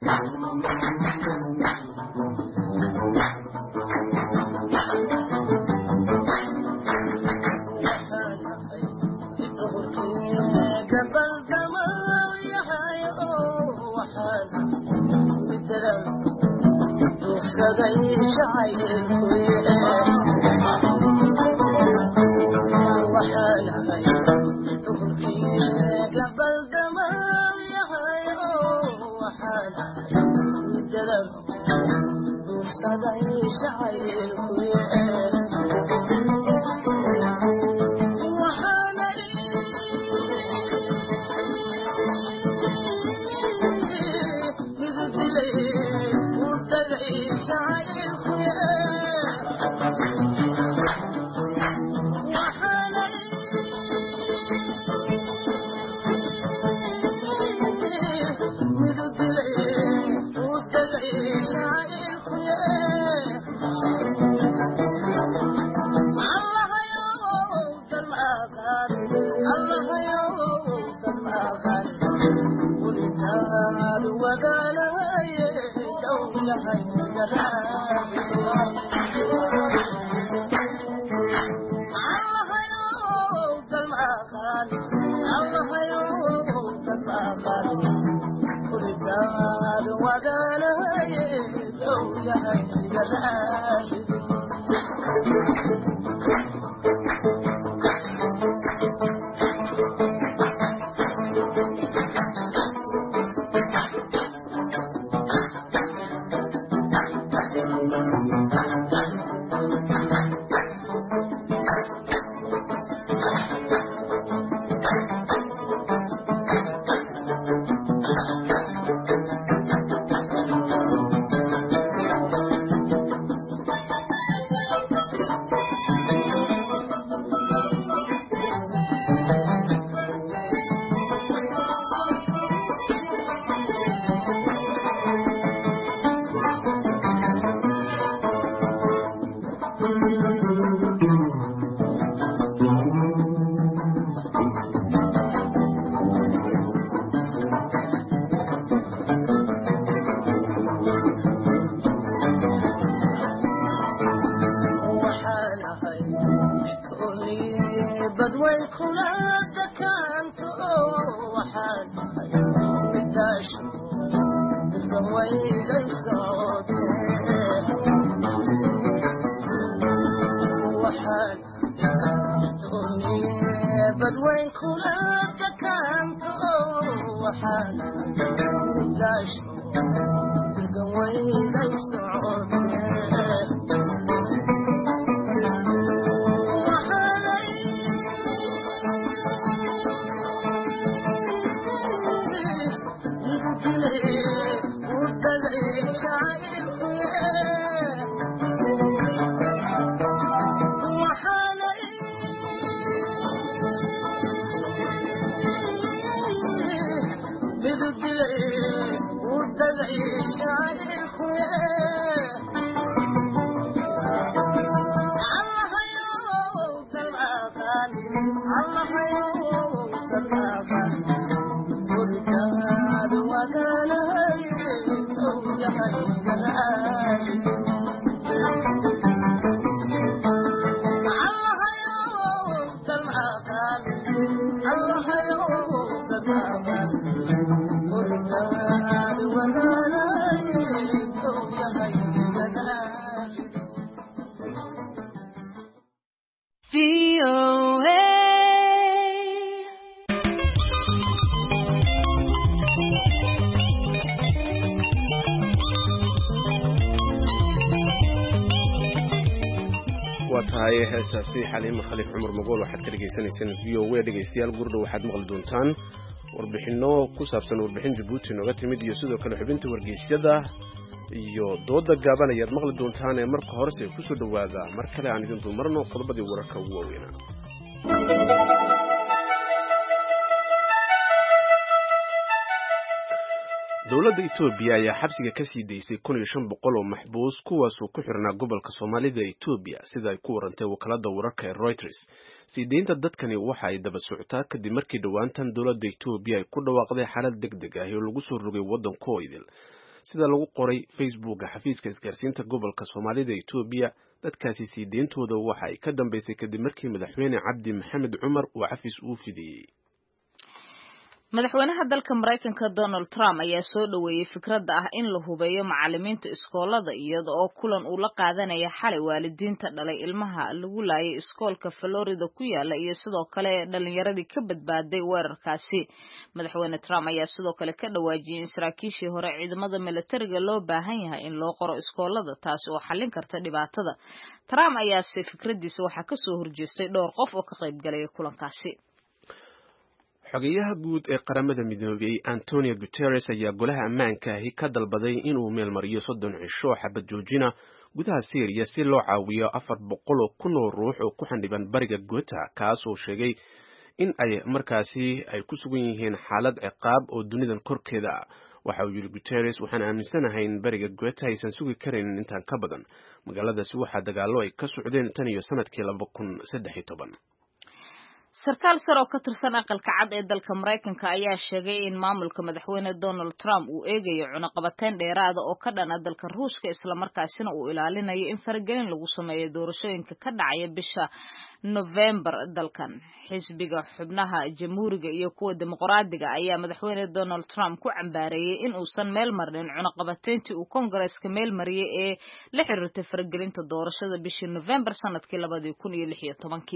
سدي شعير وحالها تغري قبل دمام يا حيو وحالها يدرب سدي شعير tahay heestaasi xaliimo khaliif cumar magool waxaad ka dhagaysanaysaan v o a dhegaystayaal gurdhow waxaad maqli doontaan warbixino ku saabsan warbixin Djibouti nooga timid iyo sidoo kale xubinta wargeysyada iyo dooda gaaban ayaad maqli doontaan ee marka hore si ku soo dhawaada mar kale aan idin dulmarno qodobadii wararka ugu waaweyn dowladda Itoobiya ayaa xabsiga ka sii deysay kun iyo shan boqol oo maxbuus kuwaas oo ku xirnaa gobolka Soomaalida ee Itoobiya sida ay ku warantay wakaalada wararka ee Reuters. Siideynta dadkani waxa ay daba socotaa kadib markii dhawaantan dowladda Itoobiya ay ku dhawaaqday xaalad degdeg ah oo lagu soo rogay waddankooda. Sida lagu qoray Facebook xafiiska isgaarsiinta gobolka Soomaalida ee Itoobiya, dadkaasi siideyntooda waxa ay ka dambeysay kadib markii madaxweyne Cabdi Maxamed Cumar uu xafiis u fidiyay. madaxweynaha dalka Mareykanka Donald Trump ayaa soo dhaweeyay fikradda ah in la hubeeyo macallimiinta iskoolada iyada oo kulan uu la qaadanaya xalay waalidiinta dhalay ilmaha lagu laayay iskoolka Florida ku yaala iyo sidoo kale dhalinyaradii ka badbaaday weerarkaasi. Madaxweyne Trump ayaa sidoo kale ka dhawaajiyay in saraakiishii hore ciidamada militariga loo baahan yahay in loo qoro iskoolada taasi oo xallin karta dhibaatada. Trump ayaa si fikradiisa waxa ka soo horjeestay dhowr qof oo ka qayb galay kulankaasi. xogayaha guud ee qaramada midoobay Antonio Guterres ayaa golaha ammaanka ahi ka dalbaday inuu meel mariyo soddon cisho xabad joojina gudaha Syria si loo caawiyo afar boqol oo kun oo ruux oo ku xandiban bariga Ghouta kaas oo sheegay in ay markaasi ay ku sugan yihiin xaalad ciqaab oo dunidan korkeeda waxa uu yiri Guterres waxaan aaminsanahay in bariga Ghouta aysan sugi karin intaan ka badan magaaladaasi waxa dagaalo ay ka socdeen tan iyo sanadkii laba kun saddex iyo toban. sarkaal sare oo ka tirsan aqalka cad ee dalka Mareykanka ayaa sheegay in maamulka madaxweyne Donald Trump uu eegayo cunaqabateyn dheeraad ah oo ka dhan ah dalka Ruushka isla markaasina uu ilaalinayo in faragelin lagu sameeyo doorashooyinka ka dhacaya bisha November dalkan. Xisbiga xubnaha Jamhuuriga iyo kuwa Dimuqraadiga ayaa madaxweyne Donald Trump ku cambaareeyay in uusan meel marin cunaqabateyntii uu Kongareeska meel mariyay ee la xiriirtay faragelinta doorashada bishii November sanadkii laba kun iyo lix iyo toban.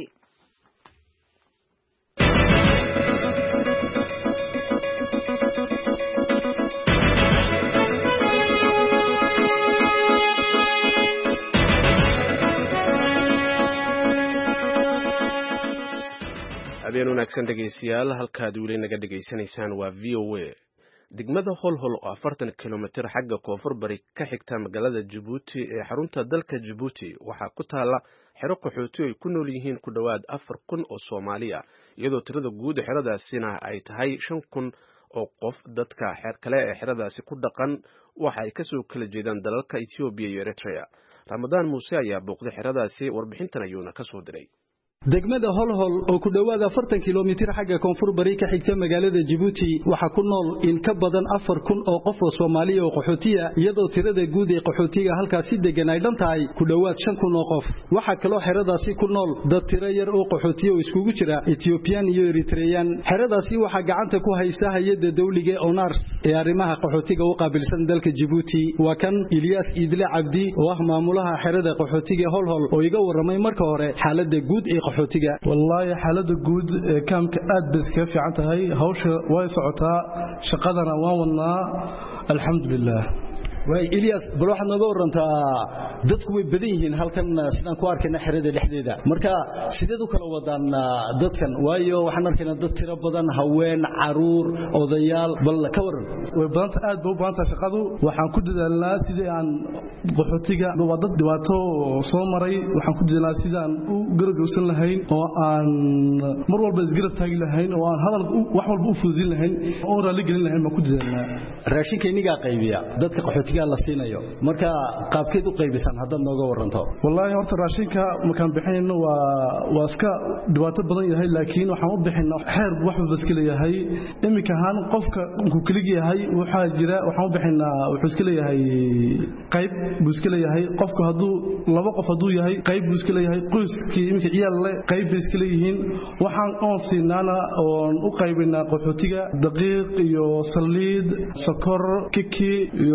habeen wanaagsan dhegeystayaal halkaad weli naga dhegaysanaysaan waa V O A. degmada Holhol oo afartan kilomitir xagga koonfur bari ka xigta magaalada Djibouti ee xarunta dalka Djibouti waxaa ku taala xero qaxooti ay ku nool yihiin ku dhawaad afar kun oo Soomaali ah iyadoo tirada guud ee xeradaasina ay tahay shan kun oo qof. dadka xeer kale ee xeradaasi ku dhaqan waxa ay kasoo kala jeedaan dalalka Ethiopia iyo Eritrea. Ramadaan Muuse ayaa booqday xeradaasi warbixintan ayuuna ka soo diray. degmada Holhol oo ku dhawaad afartan kilomitir xagga koonfur bari ka xigta magaalada Djibouti waxa ku nool in ka badan afar kun oo qof oo Soomaali oo qaxootiga iyadoo tirada guud ee qaxootiga halkaas degan ay dhantahay ku dhawaad shan kun oo qof. waxa kale oo xeradaasi ku nool dad tiro yar oo qaxootiga oo iskugu jira Ethiopian iyo Eritrean. xeradaasi waxa gacanta ku haysa hay'adda dawliga ee ONARS ee arrimaha qaxootiga u qaabilsan dalka Djibouti. waa kan Ilyas Idle Cabdi oo ah maamulaha xerada qaxootiga Holhol oo iga waramay marka hore xaaladda guud ee qaxootiga. wallahi xaaladda guud ee kaamka aad bay iska fiican tahay, hawsha way socotaa, shaqadana waan wadnaa alxamdulillah. way Ilyas bal waxaad nooga warantaa dadku way badan yihiin halkan sidaan ku arkayna xerada dhexdeeda, marka sideed u kala wadaan dadkan? waayo waxaan arkaynaa dad tiro badan, haween, caruur, odayaal, bal ka waran. way badanta aad bay u badanta shaqadu. waxaan ku dadaalnaa sidii aan qaxootiga waa dad dhibaato soo maray, waxaan ku dadaalnaa sidaan u gargowsan lahayn oo aan mar walba isgarab taagi lahayn oo aan hadal wax walba u fududin lahayn oo raali gelin lahayn baan ku dadaalnaa. raashinka iniga qaybiya dadka qaxootiga la siinayo, marka qaabkeed u qaybisan haddaad nooga waranto? wallahi horta raashinka markaan bixinayno waa waa iska dhibaato badan yahay, laakiin waxaan u bixinaa xeer wax walba iska leeyahay. iminka ahaan qofka uu kaliya yahay waxaa jira waxaan u bixinaa wuxuu iska leeyahay qayb buu iska leeyahay. qofka hadduu laba qof hadduu yahay qayb buu iska leeyahay. qoyskii iminka ciyaal le qayb bay iska leeyihiin. waxaan oon siinaana oon u qaybinaa qaxootiga daqiiq iyo saliid, sokor, kiki iyo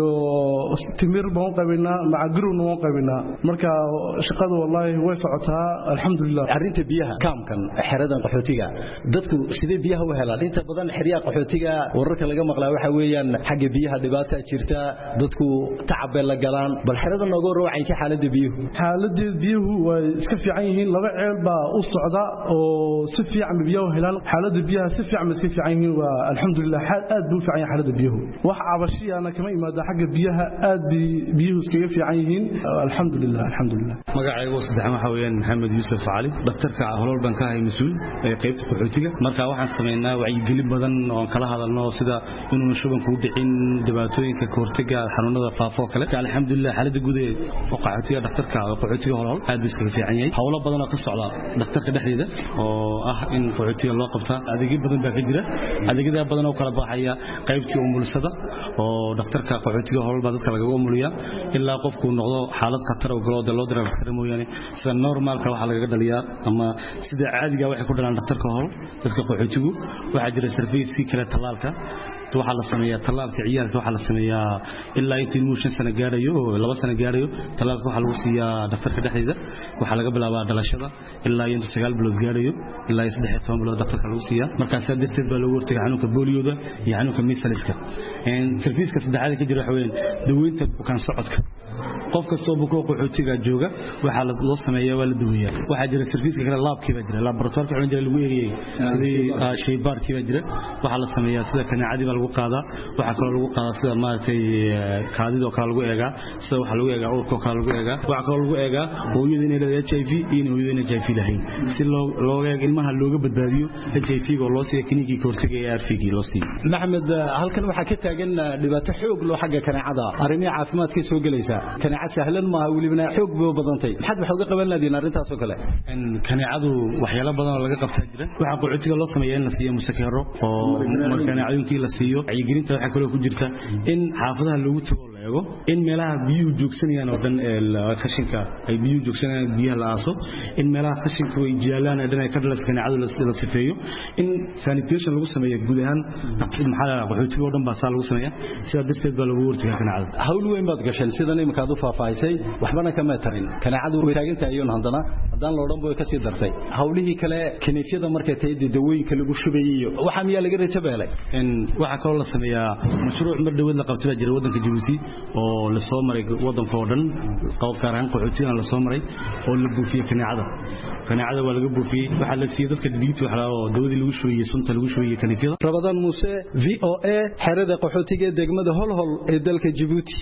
timir baan u qaybinaa macaguruna waan qaybinaa marka shaqada wallahi way socotaa alxamdulilah. arrinta biyaha kaamkan xeradan qaxootiga dadku sidee biyaha u helaan inta badan xeryaha qaxootiga wararka laga maqlaa waxa weeyaan xagga biyaha dhibaato jirta dadku tacab bay la galaan bal xeradan nooga roocay ka xaaladda biyuhu xaaladda biyuhu way iska fiican yihiin laba ceel baa u socda oo si fiican biyaha helaan xaaladda biyaha si fiican iska fiican yihiin waa alxamdulilah aad buu fiican yahay xaaladda biyuhu wax cabashiyana kama imaado xagga biyaha aad biyuhu iska fiican yihiin alxamdulilah alxamdulilah. magacaygu saddexan waxa weeyaan maxamed yuusuf cali dhakhtarka holol baan ka ahay mas'uul ee qaybta qaxootiga marka waxaan sameynaa wacyigelin badan oo kala hadalno sida inuu shubanku u dhicin dhibaatooyinka ka hortagga xanuunada faafo kale alxamdulilah xaaladda guud ee qaxootiga dhakhtarka qaxootiga holol aad buu iska fiican yahay hawlo badan oo ka socda dhakhtarka dhexdeeda oo ah in qaxootiga loo qabta adeegyo badan baa ka jira adeegyada badan oo kala baxaya qaybtii umulsada oo dhakhtarka qaxootiga holol baa dadka laga umuliyaa ilaa qofku noqdo xaalad khatar oo galooda loo diray dhakhtar mooyaane sida normalka waxa laga dhaliyaa ama sida caadiga waxay ku dhalaan dhakhtarka holol dadka qaxootigu waxa jira service kale talaalka waxa la sameeyaa talaalka ciyaalka waxa la sameeyaa ilaa intii uu shan sano gaarayo oo laba sano gaarayo talaalka waxa lagu siiyaa dhakhtarka dhexdeeda waxa laga bilaabaa dhalashada ilaa intuu sagaal bilood gaarayo ilaa saddex iyo toban bilood dhakhtarka lagu siiyaa markaas darteed baa loogu hortagay xanuunka booliyooda iyo xanuunka measleska een service-ka saddexaad ka jira waxa weeyaan daweynta bukaan socodka qof kasta oo bukaan qaxootiga jooga waxa loo sameeyaa waa la daweeyaa waxa jira service kale laabkii baa jira laboratory ka jira lagu eegay sidii shaybaarkii baa jira waxa la sameeyaa sida kanaacadi baa lagu qaadaa waxa kale lagu qaadaa sida maartay kaadida kale lagu eegaa sida waxa lagu eegaa urka kale lagu eegaa waxa kale lagu eegaa hooyada inay leedahay H I V iyo hooyada inay H I V lahayn si loo loo eego ilmaha looga badbaadiyo H I V oo loo siiyo kiniinka ka hortagaya A R V loo siiyo. maxamed halkan waxa ka taagan dhibaato xoog loo xagga kanaacada arrimaha caafimaadka soo galaysa kanaaca sahlan ma walibna xoog buu badantay maxaad wax uga qaban laadiin arintaas oo kale in kanaacadu waxyaalo badan oo laga qabtaa jira waxa qaxootiga loo sameeyaa in la siiyo musakero oo markanaacadoonkii la siiyo wacyigelinta waxa kale ku jirta in xaafadaha lagu tago la eego in meelaha biyuhu joogsanayaan oo dhan ee qashinka ay biyuhu joogsanayaan biyaha la aaso in meelaha qashinka way jaalaan ee dhan ay ka dhalaysan kanaacadu la sifeeyo in sanitation lagu sameeyo guud ahaan maxaa la qaxootiga oo dhan baa saa lagu sameeyaa sida darteed baa lagu hortagaa kanaacada hawl weyn baad gashay sidan imika aad u faafaysay waxbana kama tarin kanaacadu way taagantahay iyo hadana hadaan loo dhan way ka sii dartay hawlihii kale kaniifyada markay tahay dawooyinka lagu shubayiyo waxa miyaa laga rajabeelay in waxa kale la sameeyaa mashruuc mar dhaweed la qabtay jira wadanka Djibouti oo la soo maray wadanka oo dhan qof kaaraan qaxootiga la soo maray oo la buufiyay kanaacada kanaacada waa laga buufiyay waxa la siiyay dadka dhigto waxa oo dawadii lagu shubayay sunta lagu shubayay kaniifyada Ramadan Muuse V O A xerada qaxootiga degmada Holhol ee dalka Djibouti.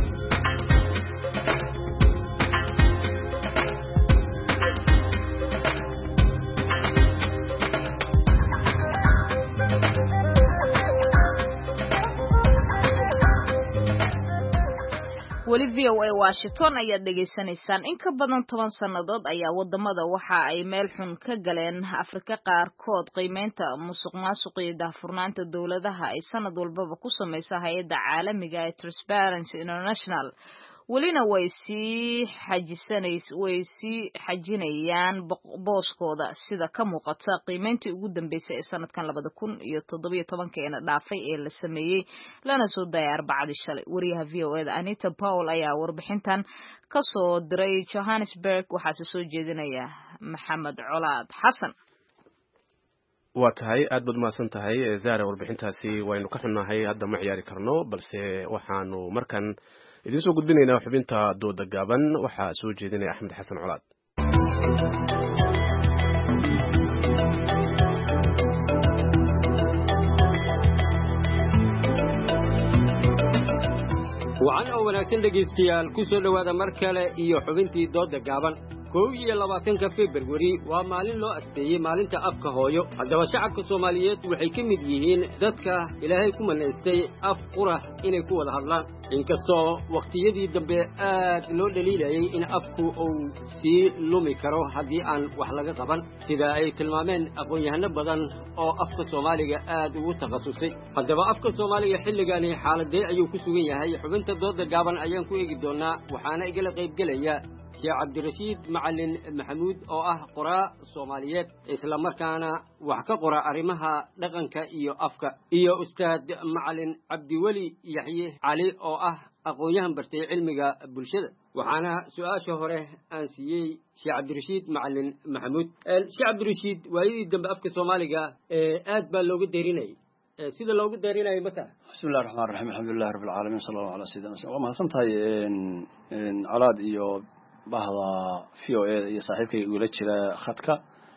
weli V O A Washington ayaad dhegaysanaysaan in ka badan toban sannadood ayaa wadamada waxa ay meel xun ka galeen Afrika qaarkood qiimeynta musuqmaasuqa iyo daahfurnaanta dawladaha ay sanad walbaba ku sameeyso hay'adda caalamiga ee Transparency International welina way sii xajisanayaan way sii xajinayaan booskooda sida ka muuqata qiimeyntii ugu dambeysay ee sanadkan labada kun iyo toddoba iyo toban keena dhaafay ee la sameeyay lana soo dayay arbacadii shalay wariyaha V O A da Anita Powell ayaa warbixintan ka soo diray Johannesburg waxaa soo jeedinaya Maxamed Colaad Xasan waa tahay aad baad mahadsan tahay Zaara warbixintaasi waynu ka xunnahay hadda ma ciyaari karno balse waxaanu markan idin soo gudbinaynaa xubinta dooda gaaban waxaa soo jeedinaya Axmed Xasan Colaad waxaan oo wanaagsan dhegaystayaal ku soo dhawaada mar kale iyo xubintii dooda gaaban kow iyo labaatanka February waa maalin loo asteeyay maalinta afka hooyo haddaba shacabka Soomaaliyeed waxay ka mid yihiin dadka Ilaahay ku manaystay af qurux inay ku wada hadlaan inkastoo waqtiyadii dambe aad loo dhaliilayay in afku uu sii lumi karo haddii aan wax laga qaban sida ay tilmaameen aqoon-yahano badan oo afka Soomaaliga aad ugu takhasusay haddaba afka Soomaaliga xilligaani xaaladee ayuu ku sugan yahay xubinta dooda gaaban ayaan ku eegi doonaa waxaana igala qayb galaya sheekh cabdirashiid macalin maxamuud oo ah qoraa soomaaliyeed isla markaana wax ka qora arrimaha dhaqanka iyo afka iyo ustaad macalin cabdiweli yaxye cali oo ah aqoon-yahan bartay cilmiga bulshada waxaana su-aasha hore aan siiyey sheekh cabdirashiid macalin maxamuud sheekh cabdirashiid waayadii dambe afka soomaaliga aad baa looga deerinayay sida loogu deerinayay mata بسم الله الرحمن الرحيم الحمد لله رب العالمين صلى الله على سيدنا محمد وما سنتهي ان colaad iyo bahda V O A iyo saaxiibkay ula jira khadka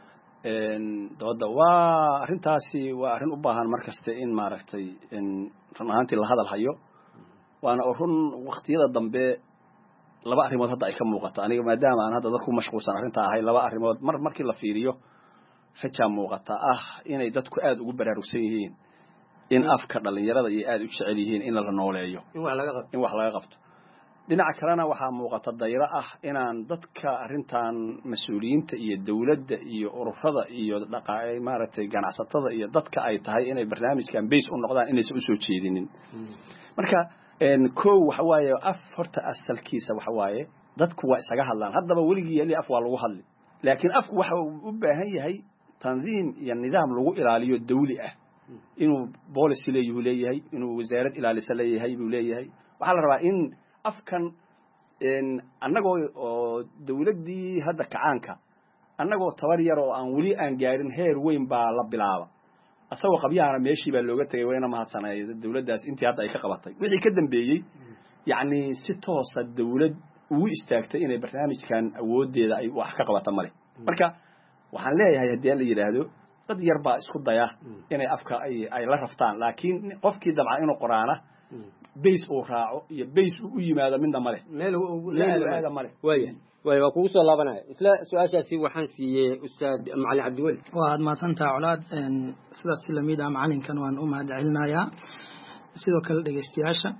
in dooda waa arintaasi waa arin u baahan markasta in maaragtay in run ahaantii la hadal hayo waana run waqtiyada dambe laba arrimood hadda ay ka muuqato aniga maadaama aan hadda dadku mashquulsan arinta ahay laba arrimood mar markii la fiiriyo raja muuqata ah inay dadku aad ugu baraarugsan yihiin in afka dhalinyarada iyo aad u jecel yihiin in la nooleeyo in wax laga qabto in wax laga qabto dhinaca kalena waxaa muuqata dayro ah inaan dadka arintan mas'uuliyiinta iyo dawladda iyo ururada iyo dhaqaale maaragtay ganacsatada iyo dadka ay tahay inay barnaamijkan base u noqdaan inaysan u soo jeedinin marka een koow waxa waaye af horta asalkiisa waxa waaye dadku waa isaga hadlaan haddaba weligii yali af waa lagu hadli laakiin afku waxa uu u baahan yahay tanziim iyo nidaam lagu ilaaliyo dawli ah inuu policy leeyahay inuu wasaarad ilaalisa leeyahay buu leeyahay waxa la rabaa in afkan in annagoo oo dawladii hadda kacaanka annagoo tabar yar oo aan wali aan gaarin heer weyn baa la bilaaba asagoo qabyaana meeshii baa looga tagay wayna mahadsanay dawladdaas intii hadda ay ka qabatay wixii ka dambeeyay yacni si toos ah dawlad ugu istaagtay inay barnaamijkan awoodeeda ay wax ka qabato male marka waxaan leeyahay haddii la yiraahdo dad yar baa isku daya inay afka ay ay la raftaan laakiin qofkii dabca inuu qoraana base oo raaco iyo base u yimaado midna male meel uu leeyahay male way way waa kugu soo laabanaya isla su'aashaasi waxaan siiyay ustaad macalin cabdiweli waad maasantaa colaad sidaas lamid ah macalinkan waan u mahad celinayaa sidoo kale dhageystayaasha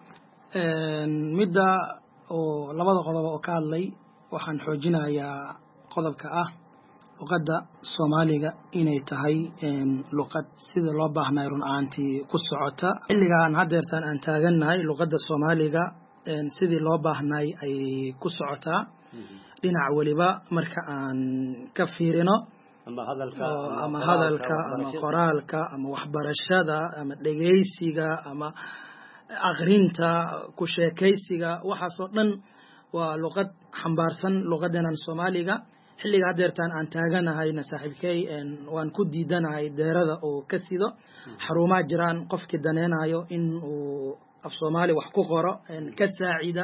midda oo labada qodob oo ka hadlay waxaan xoojinayaa qodobka ah luqadda Soomaaliga inay tahay luqad sida loo baahnay run ahaantii ku socota xilligan hadeertan aan taaganahay luqadda Soomaaliga sidii loo baahnay ay ku socotaa dhinac waliba marka aan ka fiirino ama hadalka ama hadalka ama qoraalka ama waxbarashada ama dhageysiga ama aqrinta ku sheekaysiga waxaas oo dhan waa luqad xambaarsan luqadeena Soomaaliga xilliga hadeertan aan taaganahayna saaxiibkay waan ku diidanahay deerada oo ka sido xarumaha jiraan qofkii daneenayo in uu af Soomaali wax ku qoro ka saacida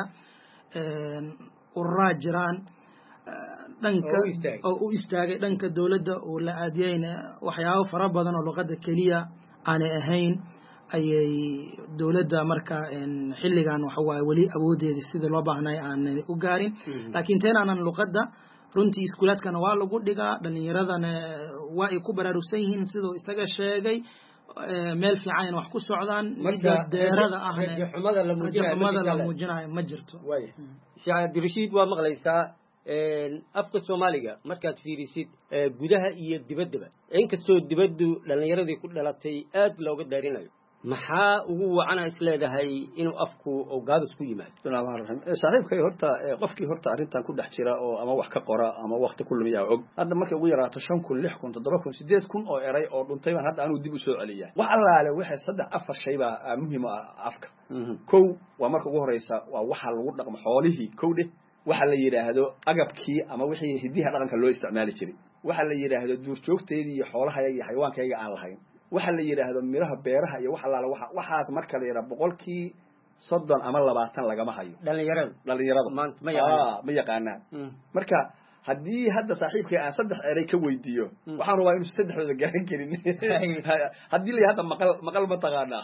urraa jiraan dhanka oo u istaagay dhanka dawladda oo la aadiyayna waxyaabo fara badan oo luqadda kaliya aanay ahayn ayay dawladda marka xilligan waxa waaye wali awoodeeda sida loo baahnay aan u gaarin laakiin teenanan luqadda runtii iskuulaadkana waa lagu dhigaa dhalinyaradana waa ay ku baraarugsan yihiin sidoo isaga sheegay meel fiican wax ku socdaan midda deerada ahna xumada la muujinayo la muujinayo ma jirto way sheekh Abdirashiid waa maqlaysaa afka Soomaaliga markaad fiirisid gudaha iyo dibaddaba inkastoo dibaddu dhalinyaradii ku dhalatay aad looga daarinayo maxaa ugu wacana isleedahay inuu afku oo gaabis ku yimaado saaxiibkay horta qofkii horta arintan ku dhex jira oo ama wax ka qora ama waqti ku lumiya og hadda markay ugu yaraato shan kun lix kun toddoba kun sideed kun oo eray oo dhuntay baan hadda aanu dib u soo celiyaa wax allaale waxa saddex afar shay baa muhiim ah afka kow waa marka ugu horeysa waa waxa lagu dhaqmo xoolihii kow dheh waxa la yiraahdo agabkii ama wixii hidiha dhaqanka loo isticmaali jiray waxa la yiraahdo duurjoogteedii iyo xoolaha iyo xayawaankayga aan lahayn waxa la yiraahdo miraha beeraha iyo waxa la waxa waxaas marka la yiraahdo boqolkii soddon ama labaatan lagama hayo dhalinyarada dhalinyarada ma yaqaan ma yaqaanaan marka haddii hadda saaxiibkay aan saddex eray ka weydiiyo waxaan rabaa inuu saddexdooda garan karin haddii la hadda maqal maqal ma taqaanaa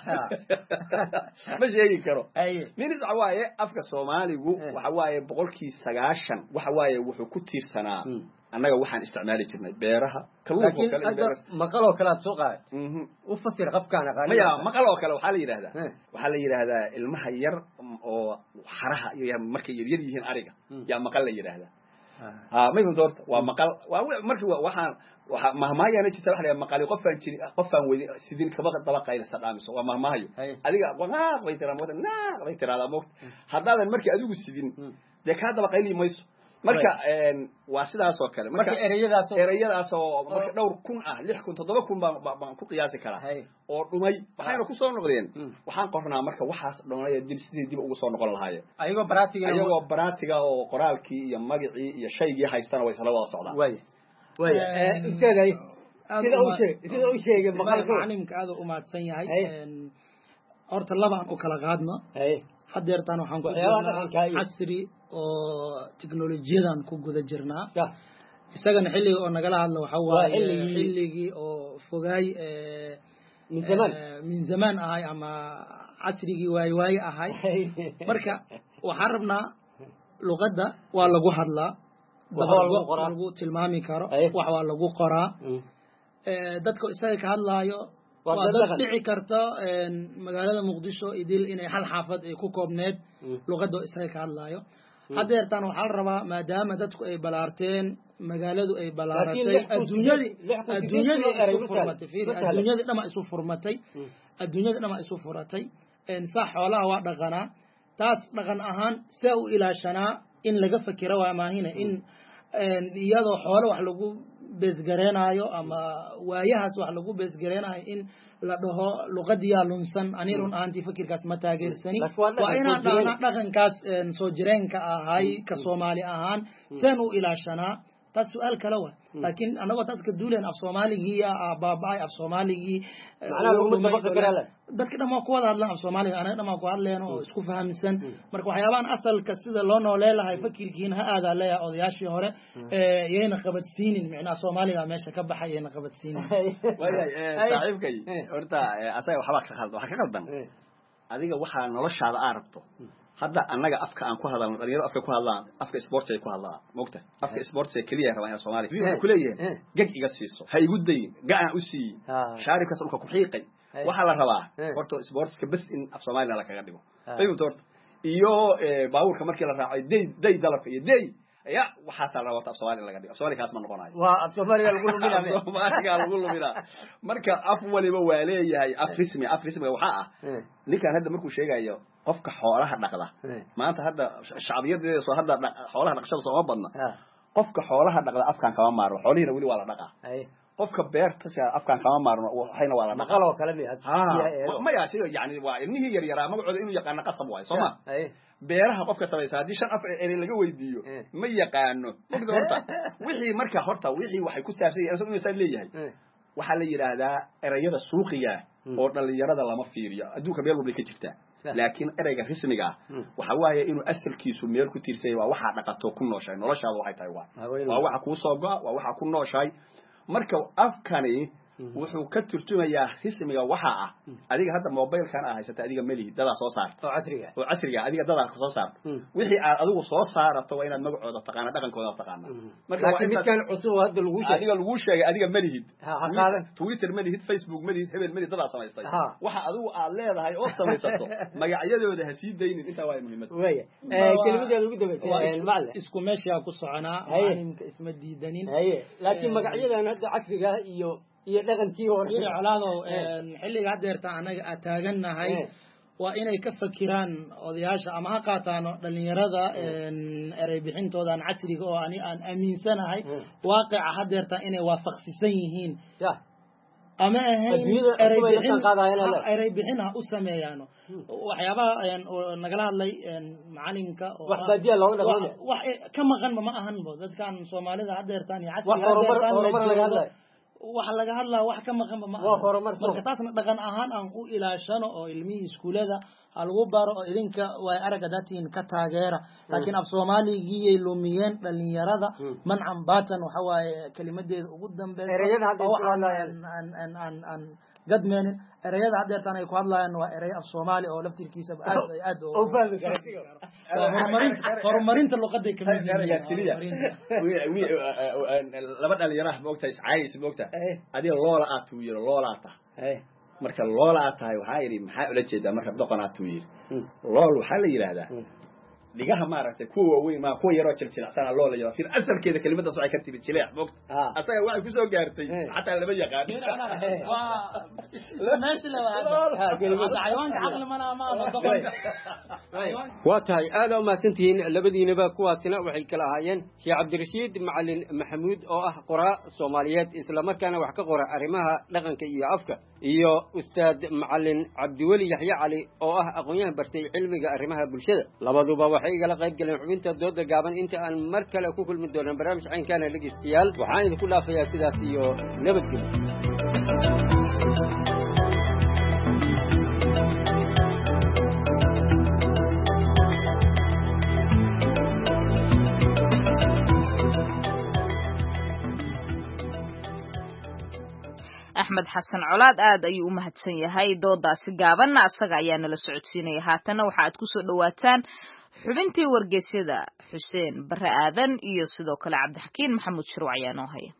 ma sheegi karo minis waxa waaye afka Soomaaligu waxa waaye boqolkii sagaashan waxa waaye wuxuu ku tiirsanaa annaga waxaan isticmaali jirnay beeraha kalluunka kale maqal oo kale aad soo qaad u fasir qabkaana qaali maya maqal oo kale waxa la yiraahdaa waxa la yiraahdaa ilmaha yar oo xaraha iyo markay yar yar yihiin ariga yaa maqal la yiraahdaa ha ma yimid horta waa maqal waa markii waxaan waxa mahmaayana jirta waxa la maqal qofaan jiri qofaan wadi sidin kaba dabaqayna sadaamiso waa mahmaayo adiga waa way tiraa mooda naa way tiraa mood hadaadan markii adigu sidin de ka dabaqayni mayso marka waa sidaas oo kale marka ereyadaas ereyadaas oo marka dhowr kun ah lix kun toddoba kun baan baan ku qiyaasi karaa oo dhumay waxayna ku soo noqdeen waxaan qornaa marka waxaas dhumay dib sidii dib ugu soo noqon lahaayeen ayagoo baraatiga ayagoo baraatiga oo qoraalkii iyo magacii iyo shaygii haystana way isla wada socdaan way way inteeday sida uu sheegay sida uu sheegay maqalka macallimka aad u maadsan yahay horta labaan u kala qaadno haddeertaan waxaan ku jirnaa casri oo teknolojiyadan ku guda jirnaa isagana xilliga oo nagala hadlo waxa waaye xilligii oo fogaay min zaman min zaman ahay ama casrigii waay waay ahay marka waxaan rabnaa luqadda waa lagu hadlaa lagu tilmaami karo wax waa lagu qoraa dadka isaga ka hadlaayo waa dad dhici karta magaalada muqdisho idil inay hal xaafad ay ku koobneed luqadda isaga ka hadlaayo haddeertaan waxaa la rabaa maadaama dadku ay balaarteen magaaladu ay balaaratay adduunyadii adduunyadii isu furmatay adduunyadii dhama isu furmatay adduunyadii dhama isu furatay saa xoolaha waa dhaqanaa taas dhaqan ahaan see u ilaashanaa in laga fakira waa maahina in iyadoo xoolo wax lagu beesgareenaayo ama waayahaas wax lagu beesgareenaayo in la dhaho luqadiyaa lunsan ani run ahaantii fikirkaas ma taageersani waa inaan dhahnaa dhaqankaas soo jireenka ahay ka soomaali ahaan seen u ilaashanaa taas su-aal kale wa laakiin annagoo taas ka duuleen af soomaaligii baaba-ay af soomaaligii dadka dhan waa ku wada hadlaan af soomaaliga anaga dhan waa ku hadleen oo isku fahamsan marka waxyaabahan asalka sida loo nooleelahay fakirkiina ha aadaa leeyahay odayaashii hore yayna qabadsiinin micnaha soomaaliga meesha ka baxay yayna qabadsiinin saaxiibkay horta asaga waxbaa ka khaldan waxaa ka khaldan adiga waxaa noloshaada aa rabto hadda annaga afka aan ku hadalno dhalinyaro afka ku hadlaan afka sports ay ku hadlaan mogta afka sports ay kaliya rabaan inay Soomaaliya wuxuu ku leeyahay gag iga siiso ha igu dayin gacan u sii shaarika sulka ku xiiqay waxa la rabaa horta sportska bas in af Soomaaliya la kaga dhigo ayuu doorta iyo baawurka markii la raacay day day dalabka iyo day ya waxaa la rabaa af Soomaaliya laga dhigo Soomaaliya kaas ma noqonayo waa af Soomaaliya lagu luminaa Soomaaliya lagu luminaa marka af waliba waa leeyahay af rismi af rismiga waxa ah ninkan hadda markuu sheegayo qofka xoolaha dhaqda maanta hadda shacbiyadeeda soo hadda xoolaha dhaqashada soo badna qofka xoolaha dhaqda afkan kama maarno xoolihiina wali waa la dhaqaa qofka beerta afkan kama maarno waxayna waa la dhaqaa maqal oo kale miyaa ma yaasiyo yani waa ilmihii yar yaraa magacooda inuu yaqaan qasab waay Sooma beeraha qofka samaysa hadii shan af ee laga weydiiyo ma yaqaano qofka horta wixii marka horta wixii waxay ku saabsan yahay inuu san leeyahay waxa la yiraahdaa erayada suuqiga oo dhalinyarada lama fiiriyo adduunka meel walba ka jirta laakiin erayga rismiga waxa waaye inuu asalkiisu meel ku tiirsay waa waxa dhaqato ku nooshay noloshaadu waxay tahay waa waxa ku soo go'a waa waxa ku nooshay marka afkani wuxuu ka turjumayaa rismiga waxa ah adiga hadda mobilkan ah haysata adiga malihi dada soo saar oo casriga oo casriga adiga dada soo saar wixii aad adigu soo saarato waa inaad magacooda taqaan dhaqankooda taqaan marka waa midkan cusub hadda lagu sheegay adiga lagu sheegay adiga malihi ha qaadan Twitter malihi Facebook malihi hebel malihi dada samaystay waxa adigu aad leedahay oo samaysato magacyadooda ha sii daynin inta waa muhiimad weeye ee kelmadda ugu dambeysay macallin isku meesha ku soconaa maalimka isma diidanin laakiin magacyadan hadda casriga iyo iyo dhaqankii hore iyo calaado xilliga haddeerta anaga aad taagannahay waa inay ka fakiraan odayaasha ama ha qaataano dhalinyarada erey bixintoodan casriga oo ani aan aaminsanahay waaqica haddeerta inay waafaqsisan yihiin ama ahayn erey bixin ha u sameeyaano waxyaabaha nagala hadlay macalinka wax badiya looga dhaqmo wax ka maqanba ma ahanbo dadkan Soomaalida haddeertaan iyo casriga waxa laga hadlaa wax ka maqan ma marka taasna dhaqan ahaan aan u ilaashano oo ilmihii iskuulada lagu baro oo idinka way araga dadin ka taageera laakiin af Soomaaliga ay lumiyeen dhalinyarada mancan baatan waxa waaye kalimadeeda ugu dambeeyay erayada hadda ku hadlayaan an an an gadmeenin erayada haddeertaan ay ku hadlayaan waa eray af Soomaali oo laftirkiisa aad aad oo fahmi kara horumarinta horumarinta luqadda ka mid laba dhalinyaro moogta iscaayis moogta adiga loola aad tuu yiro loola aad tahay marka loola aad tahay waxa yiri maxaa ula jeedaa marka doqon aad tuu yiri lool waxa la yiraahdaa dhigaha maaragtay kuwa waaweyn ma kuwa yaroo jirjiracsan loo leeyahay sir asalkeeda kelimadaas waxay ka timid jileec moogta asaga waxay ku soo gaartay xataa lama yaqaan waa tahay aad u mahadsantihiin labadiinaba kuwaasina waxay kala ahaayeen sheekh cabdirashiid macalin maxamuud oo ah qoraa Soomaaliyeed isla markaana wax ka qora arrimaha dhaqanka iyo afka iyo ustaad macalin Cabdiwali Yaxya Cali oo ah aqoon-yahan bartay cilmiga arrimaha bulshada labaduba waxay igala qayb galeen xubinta dooda gaaban inta aan mar kale ku kulmi doono barnaamij caynkaan ah dhageystayaal waxaan idinku dhaafayaa sidaas iyo nabadgelyo axmed xasan colaad aad ayuu u mahadsan yahay doodaasi gaabanna asaga ayaa nala socodsiinaya haatana waxa aad ku soo dhawaataan xubintii wargeysyada xuseen bare aadan iyo sidoo kale cabdixakiin maxamuud shirwac ayaa noo haya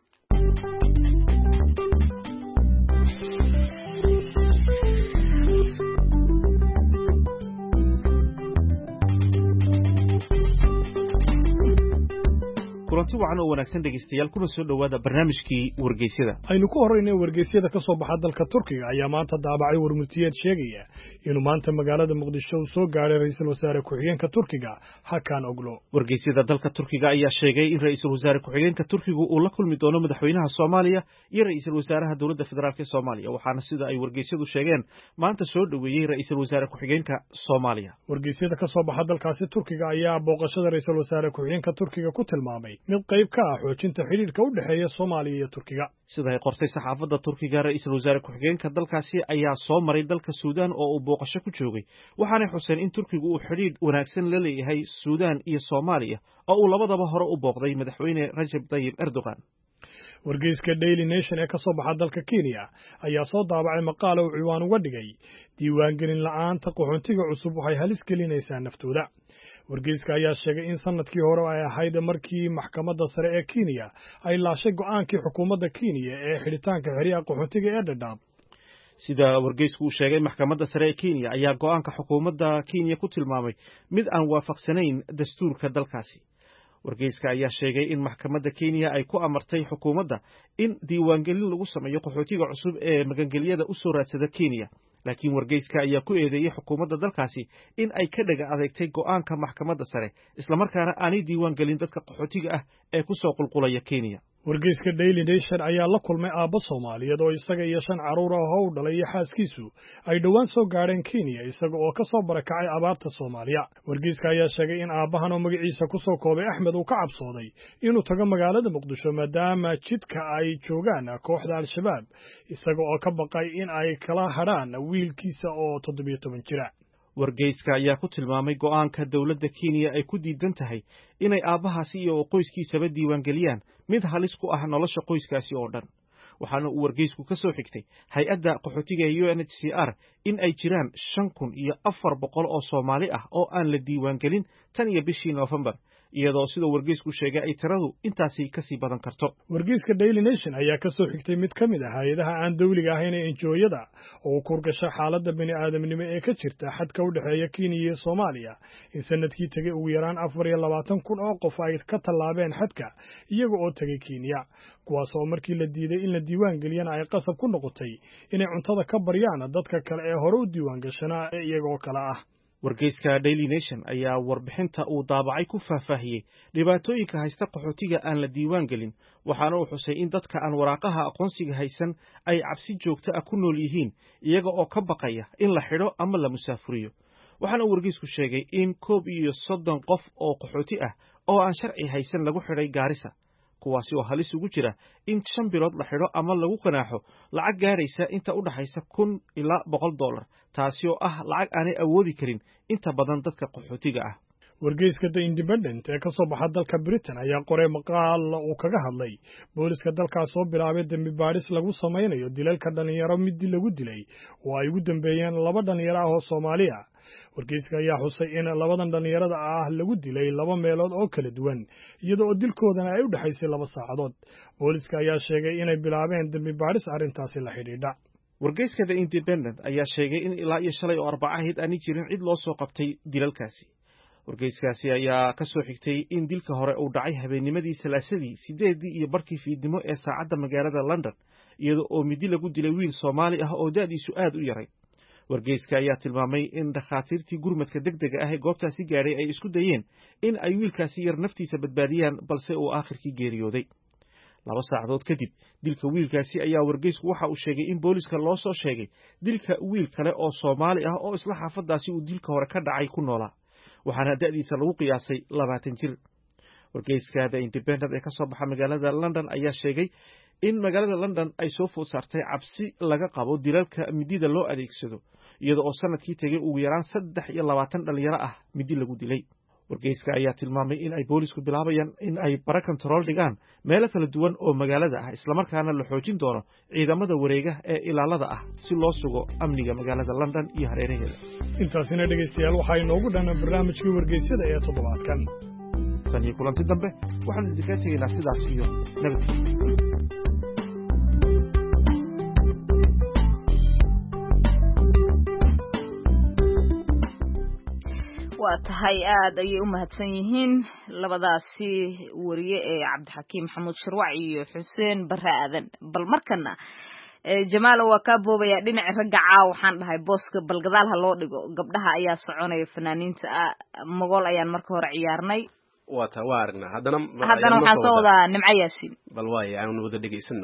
kulanti wacan oo wanaagsan dhegeystayaal kuna soo dhowaada barnaamijkii wargeysyada aynu ku horreynay wargeysyada ka soo baxa dalka Turkiga ayaa maanta daabacay warmutiyeed sheegaya inuu maanta magaalada Muqdisho uu soo gaaray ra'iisul wasaare ku-xigeenka Turkiga Hakan Oglo wargeysyada dalka Turkiga ayaa sheegay in ra'iisul wasaare ku-xigeenka Turkigu uu la kulmi doono madaxweynaha Soomaaliya iyo ra'iisul wasaaraha dowladda federaalka Soomaaliya waxaana sida ay wargeysyadu sheegeen maanta soo dhaweeyay ra'iisul wasaare ku-xigeenka Soomaaliya wargeysyada ka soo baxa dalkaasi Turkiga ayaa booqashada ra'iisul wasaare ku-xigeenka Turkiga ku tilmaamay mid qayb ka ah xoojinta xiriirka u dhexeeya Soomaaliya iyo Turkiga sida ay qortay saxaafadda Turkiga ra'iisul wasaare ku-xigeenka dalkaasi ayaa soo maray dalka Suudaan oo uu booqasho ku joogay waxaana xuseen in Turkigu uu xiriir wanaagsan la leeyahay Suudaan iyo Soomaaliya oo uu labadaba hore u booqday madaxweyne Recep Tayyip Erdogan wargeyska Daily Nation ee ka soo baxa dalka Kenya ayaa soo daabacay maqaal uu ciwaan uga dhigay diiwaangelin la'aanta qaxoontiga cusub waxay halis gelinaysaa naftooda wargeyska ayaa sheegay in sanadkii hore ay ahayd markii maxkamadda sare ee Kenya ay laashay go'aankii xukuumadda Kenya ee xidhitaanka xiriyaha qaxoontiga ee Dadaab sida wargeysku uu sheegay maxkamadda sare ee Kenya ayaa go'aanka xukuumadda Kenya ku tilmaamay mid aan waafaqsanayn dastuurka dalkaasi wargeyska ayaa sheegay in maxkamadda Kenya ay ku amartay xukuumadda in diiwaangelin lagu sameeyo qaxootiga cusub ee magangelyada u soo raadsada Kenya laakiin wargeyska ayaa ku eedeeyay xukuumadda dalkaasi in ay ka dhaga adeegtay go'aanka maxkamadda sare isla markaana aanay diiwaangelin dadka qaxootiga ah ee ku soo qulqulaya Kenya wargeyska Daily Nation ayaa la kulmay aabba Soomaaliyeed oo isaga iyo shan caruur ah oo u dhalay iyo xaaskiisu ay dhowaan soo gaareen Kenya isaga oo ka soo barakacay abaarta Soomaaliya wargeyska ayaa sheegay in aabbahan oo magaciisa ku soo koobay Axmed uu ka cabsooday inuu tago magaalada Muqdisho maadaama jidka ay joogaan kooxda Al-Shabaab isaga oo ka baqay in ay kala hadhaan wiilkiisa oo toddobiyo toban jira wargeyska ayaa ku tilmaamay go'aanka dowladda Kenya ay ku diidan tahay inay aabbahaasi iyo qoyskiisaba diiwaangeliyaan mid halis ku ah nolosha qoyskaasi oo dhan waxaana uu wargeysku ka soo xigtay hay-adda qaxootiga U N H C R in ay jiraan shan kun iyo afar boqol oo Soomaali ah oo aan la diiwaangelin tan iyo bishii November iyadoo sida wargeysku sheegay ay tiradu intaasi ka sii badan karto wargeyska Daily Nation ayaa ka soo xigtay mid ka mid ah hay'adaha aan dawliga ahayn ee NGO-yada oo ku gasha xaaladda bini'aadamnimo ee ka jirta xadka u dhexeeya Kenya iyo Soomaaliya in sanadkii tagay ugu yaraan afar iyo labaatan kun oo qof ay ka tallaabeen xadka iyaga oo tagay Kenya kuwaas oo markii la diiday in la diiwaan geliyana ay qasab ku noqotay inay cuntada ka baryaan dadka kale ee hore u diiwaan gashanaa ee iyaga oo kale ah wargeyska Daily Nation ayaa warbixinta uu daabacay ku faahfaahiyay dhibaatooyinka haysta qaxootiga aan la diiwaan gelin waxaana uu xusay in dadka aan waraaqaha aqoonsiga haysan ay cabsi joogto ah ku nool yihiin iyaga oo ka baqaya in la xidho ama la musaafuriyo waxaana uu wargeysku sheegay in koob iyo soddon qof oo qaxooti ah oo aan sharci haysan lagu xidhay Gaarisa kuwaasi oo halis ugu jira in shan bilood la xidho ama lagu qanaaxo lacag gaaraysa inta u dhaxaysa kun ilaa boqol dollar taasi oo ah lacag aanay awoodi karin inta badan dadka qaxootiga ah wargeyska The Independent ee ka soo baxa dalka Britain ayaa qoray maqaal uu kaga hadlay booliska dalkaas oo bilaabay dambi baadhis lagu samaynayo dilalka dhalinyaro mid lagu dilay oo ay ugu dambeeyeen laba dhalinyaro ah oo Soomaaliya wargeyska ayaa xusay in labadan dhalinyarada ah lagu dilay laba meelood oo kala duwan iyadoo oo dilkoodana ay u dhaxaysay laba saacadood booliska ayaa sheegay inay bilaabeen dambi baadhis arrintaasi la xidhiidha wargeyska The Independent ayaa sheegay in ilaa iyo shalay oo arbacahayd aan jirin cid loo soo qabtay dilalkaasi wargeyskaasi ayaa ka soo xigtay in dilka hore uu dhacay habeennimadii salaasadii sideedii iyo barkii fiidnimo ee saacadda magaalada London iyada oo midi lagu dilay wiil Soomaali ah oo da'diisu aad u yaray. wargeyska ayaa tilmaamay in dhakhaatiirtii gurmadka degdega ah ee goobtaasi gaadhay ay isku dayeen in ay wiilkaasi yar naftiisa badbaadiyaan balse uu aakhirkii geeriyooday. laba saacadood kadib dilka wiilkaasi ayaa wargeysku waxa uu sheegay in booliska loo soo sheegay dilka wiil kale oo Soomaali ah oo isla xaafadaasi uu dilka hore ka dhacay ku noolaa, waxaana da'diisa lagu qiyaasay labaatan jir. wargeyska The Independent ee ka soo baxa magaalada London ayaa sheegay in magaalada London ay soo food saartay cabsi laga qabo dilalka midida loo adeegsado iyada oo sanadkii tegay ugu yaraan saddex iyo labaatan dhalinyaro ah midi lagu dilay. wargeyska ayaa tilmaamay in ay boolisku bilaabayaan in ay bara control dhigaan meelo kala duwan oo magaalada ah islamarkaana la xoojin doono ciidamada wareega ee ilaalada ah si loo sugo amniga magaalada London iyo hareeraheeda. intaasina dhegeystayaal waxaa inoogu dhanaa barnaamijkii wargeysyada ee toddobaadkan. tan iyo kulanti dambe waxaan idinka tegaynaa sidaas iyo nabadgelyo. waa tahay aad ayay u mahadsan yihiin labadaasi wariye ee Cabdixakiim Maxamuud Shirwac iyo Xuseen Barre Aadan. bal markana Jamaal waa ka boobaya dhinaca ragga caaw waxaan dhahay booska bal gadaal ha loo dhigo gabdhaha ayaa soconaya fanaaniinta Mogol ayaan marka hore ciyaarnay waa taa waa aragna haddana haddana waxaan soo wadaa Nimco Yaasiin bal waay aan wada dhageysano.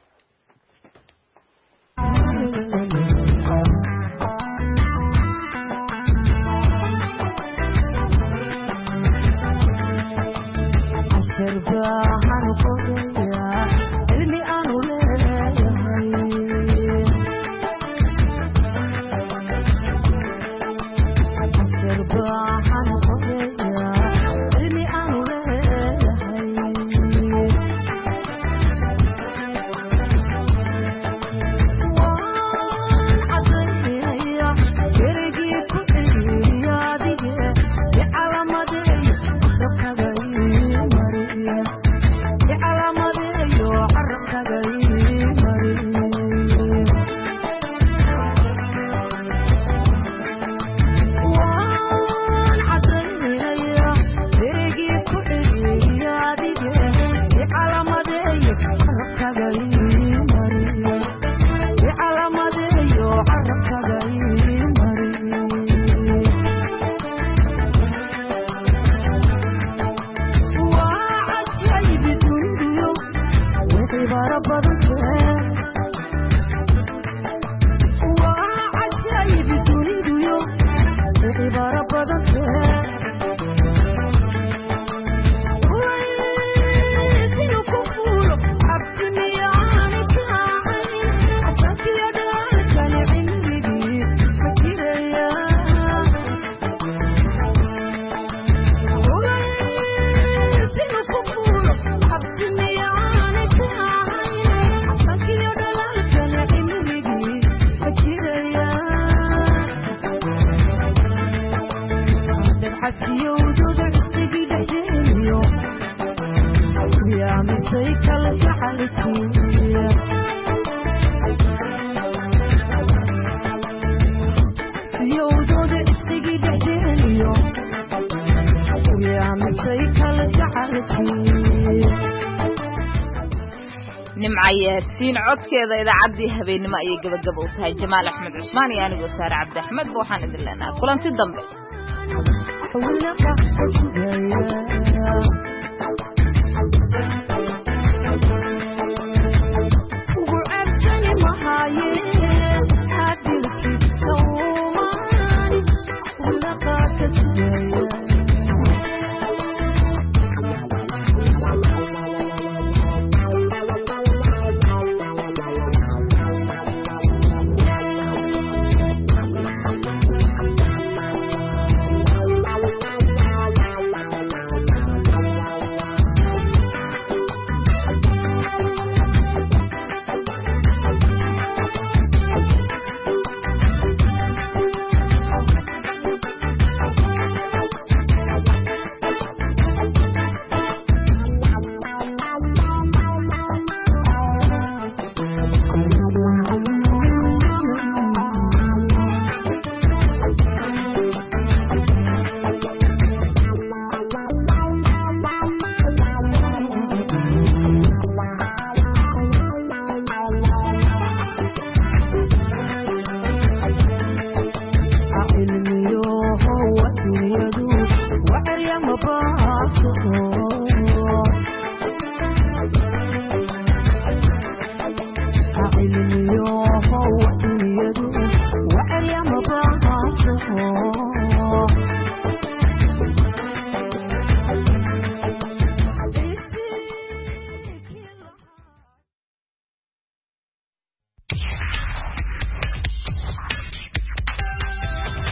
Nimco Yaasiin codkeeda idaacadii habeenimo ayay gabagaba u tahay. Jamaal Axmed Cusmaan iyo anigoo Saare Cabdi Axmed waxaan idin leenahay kulanti dambe.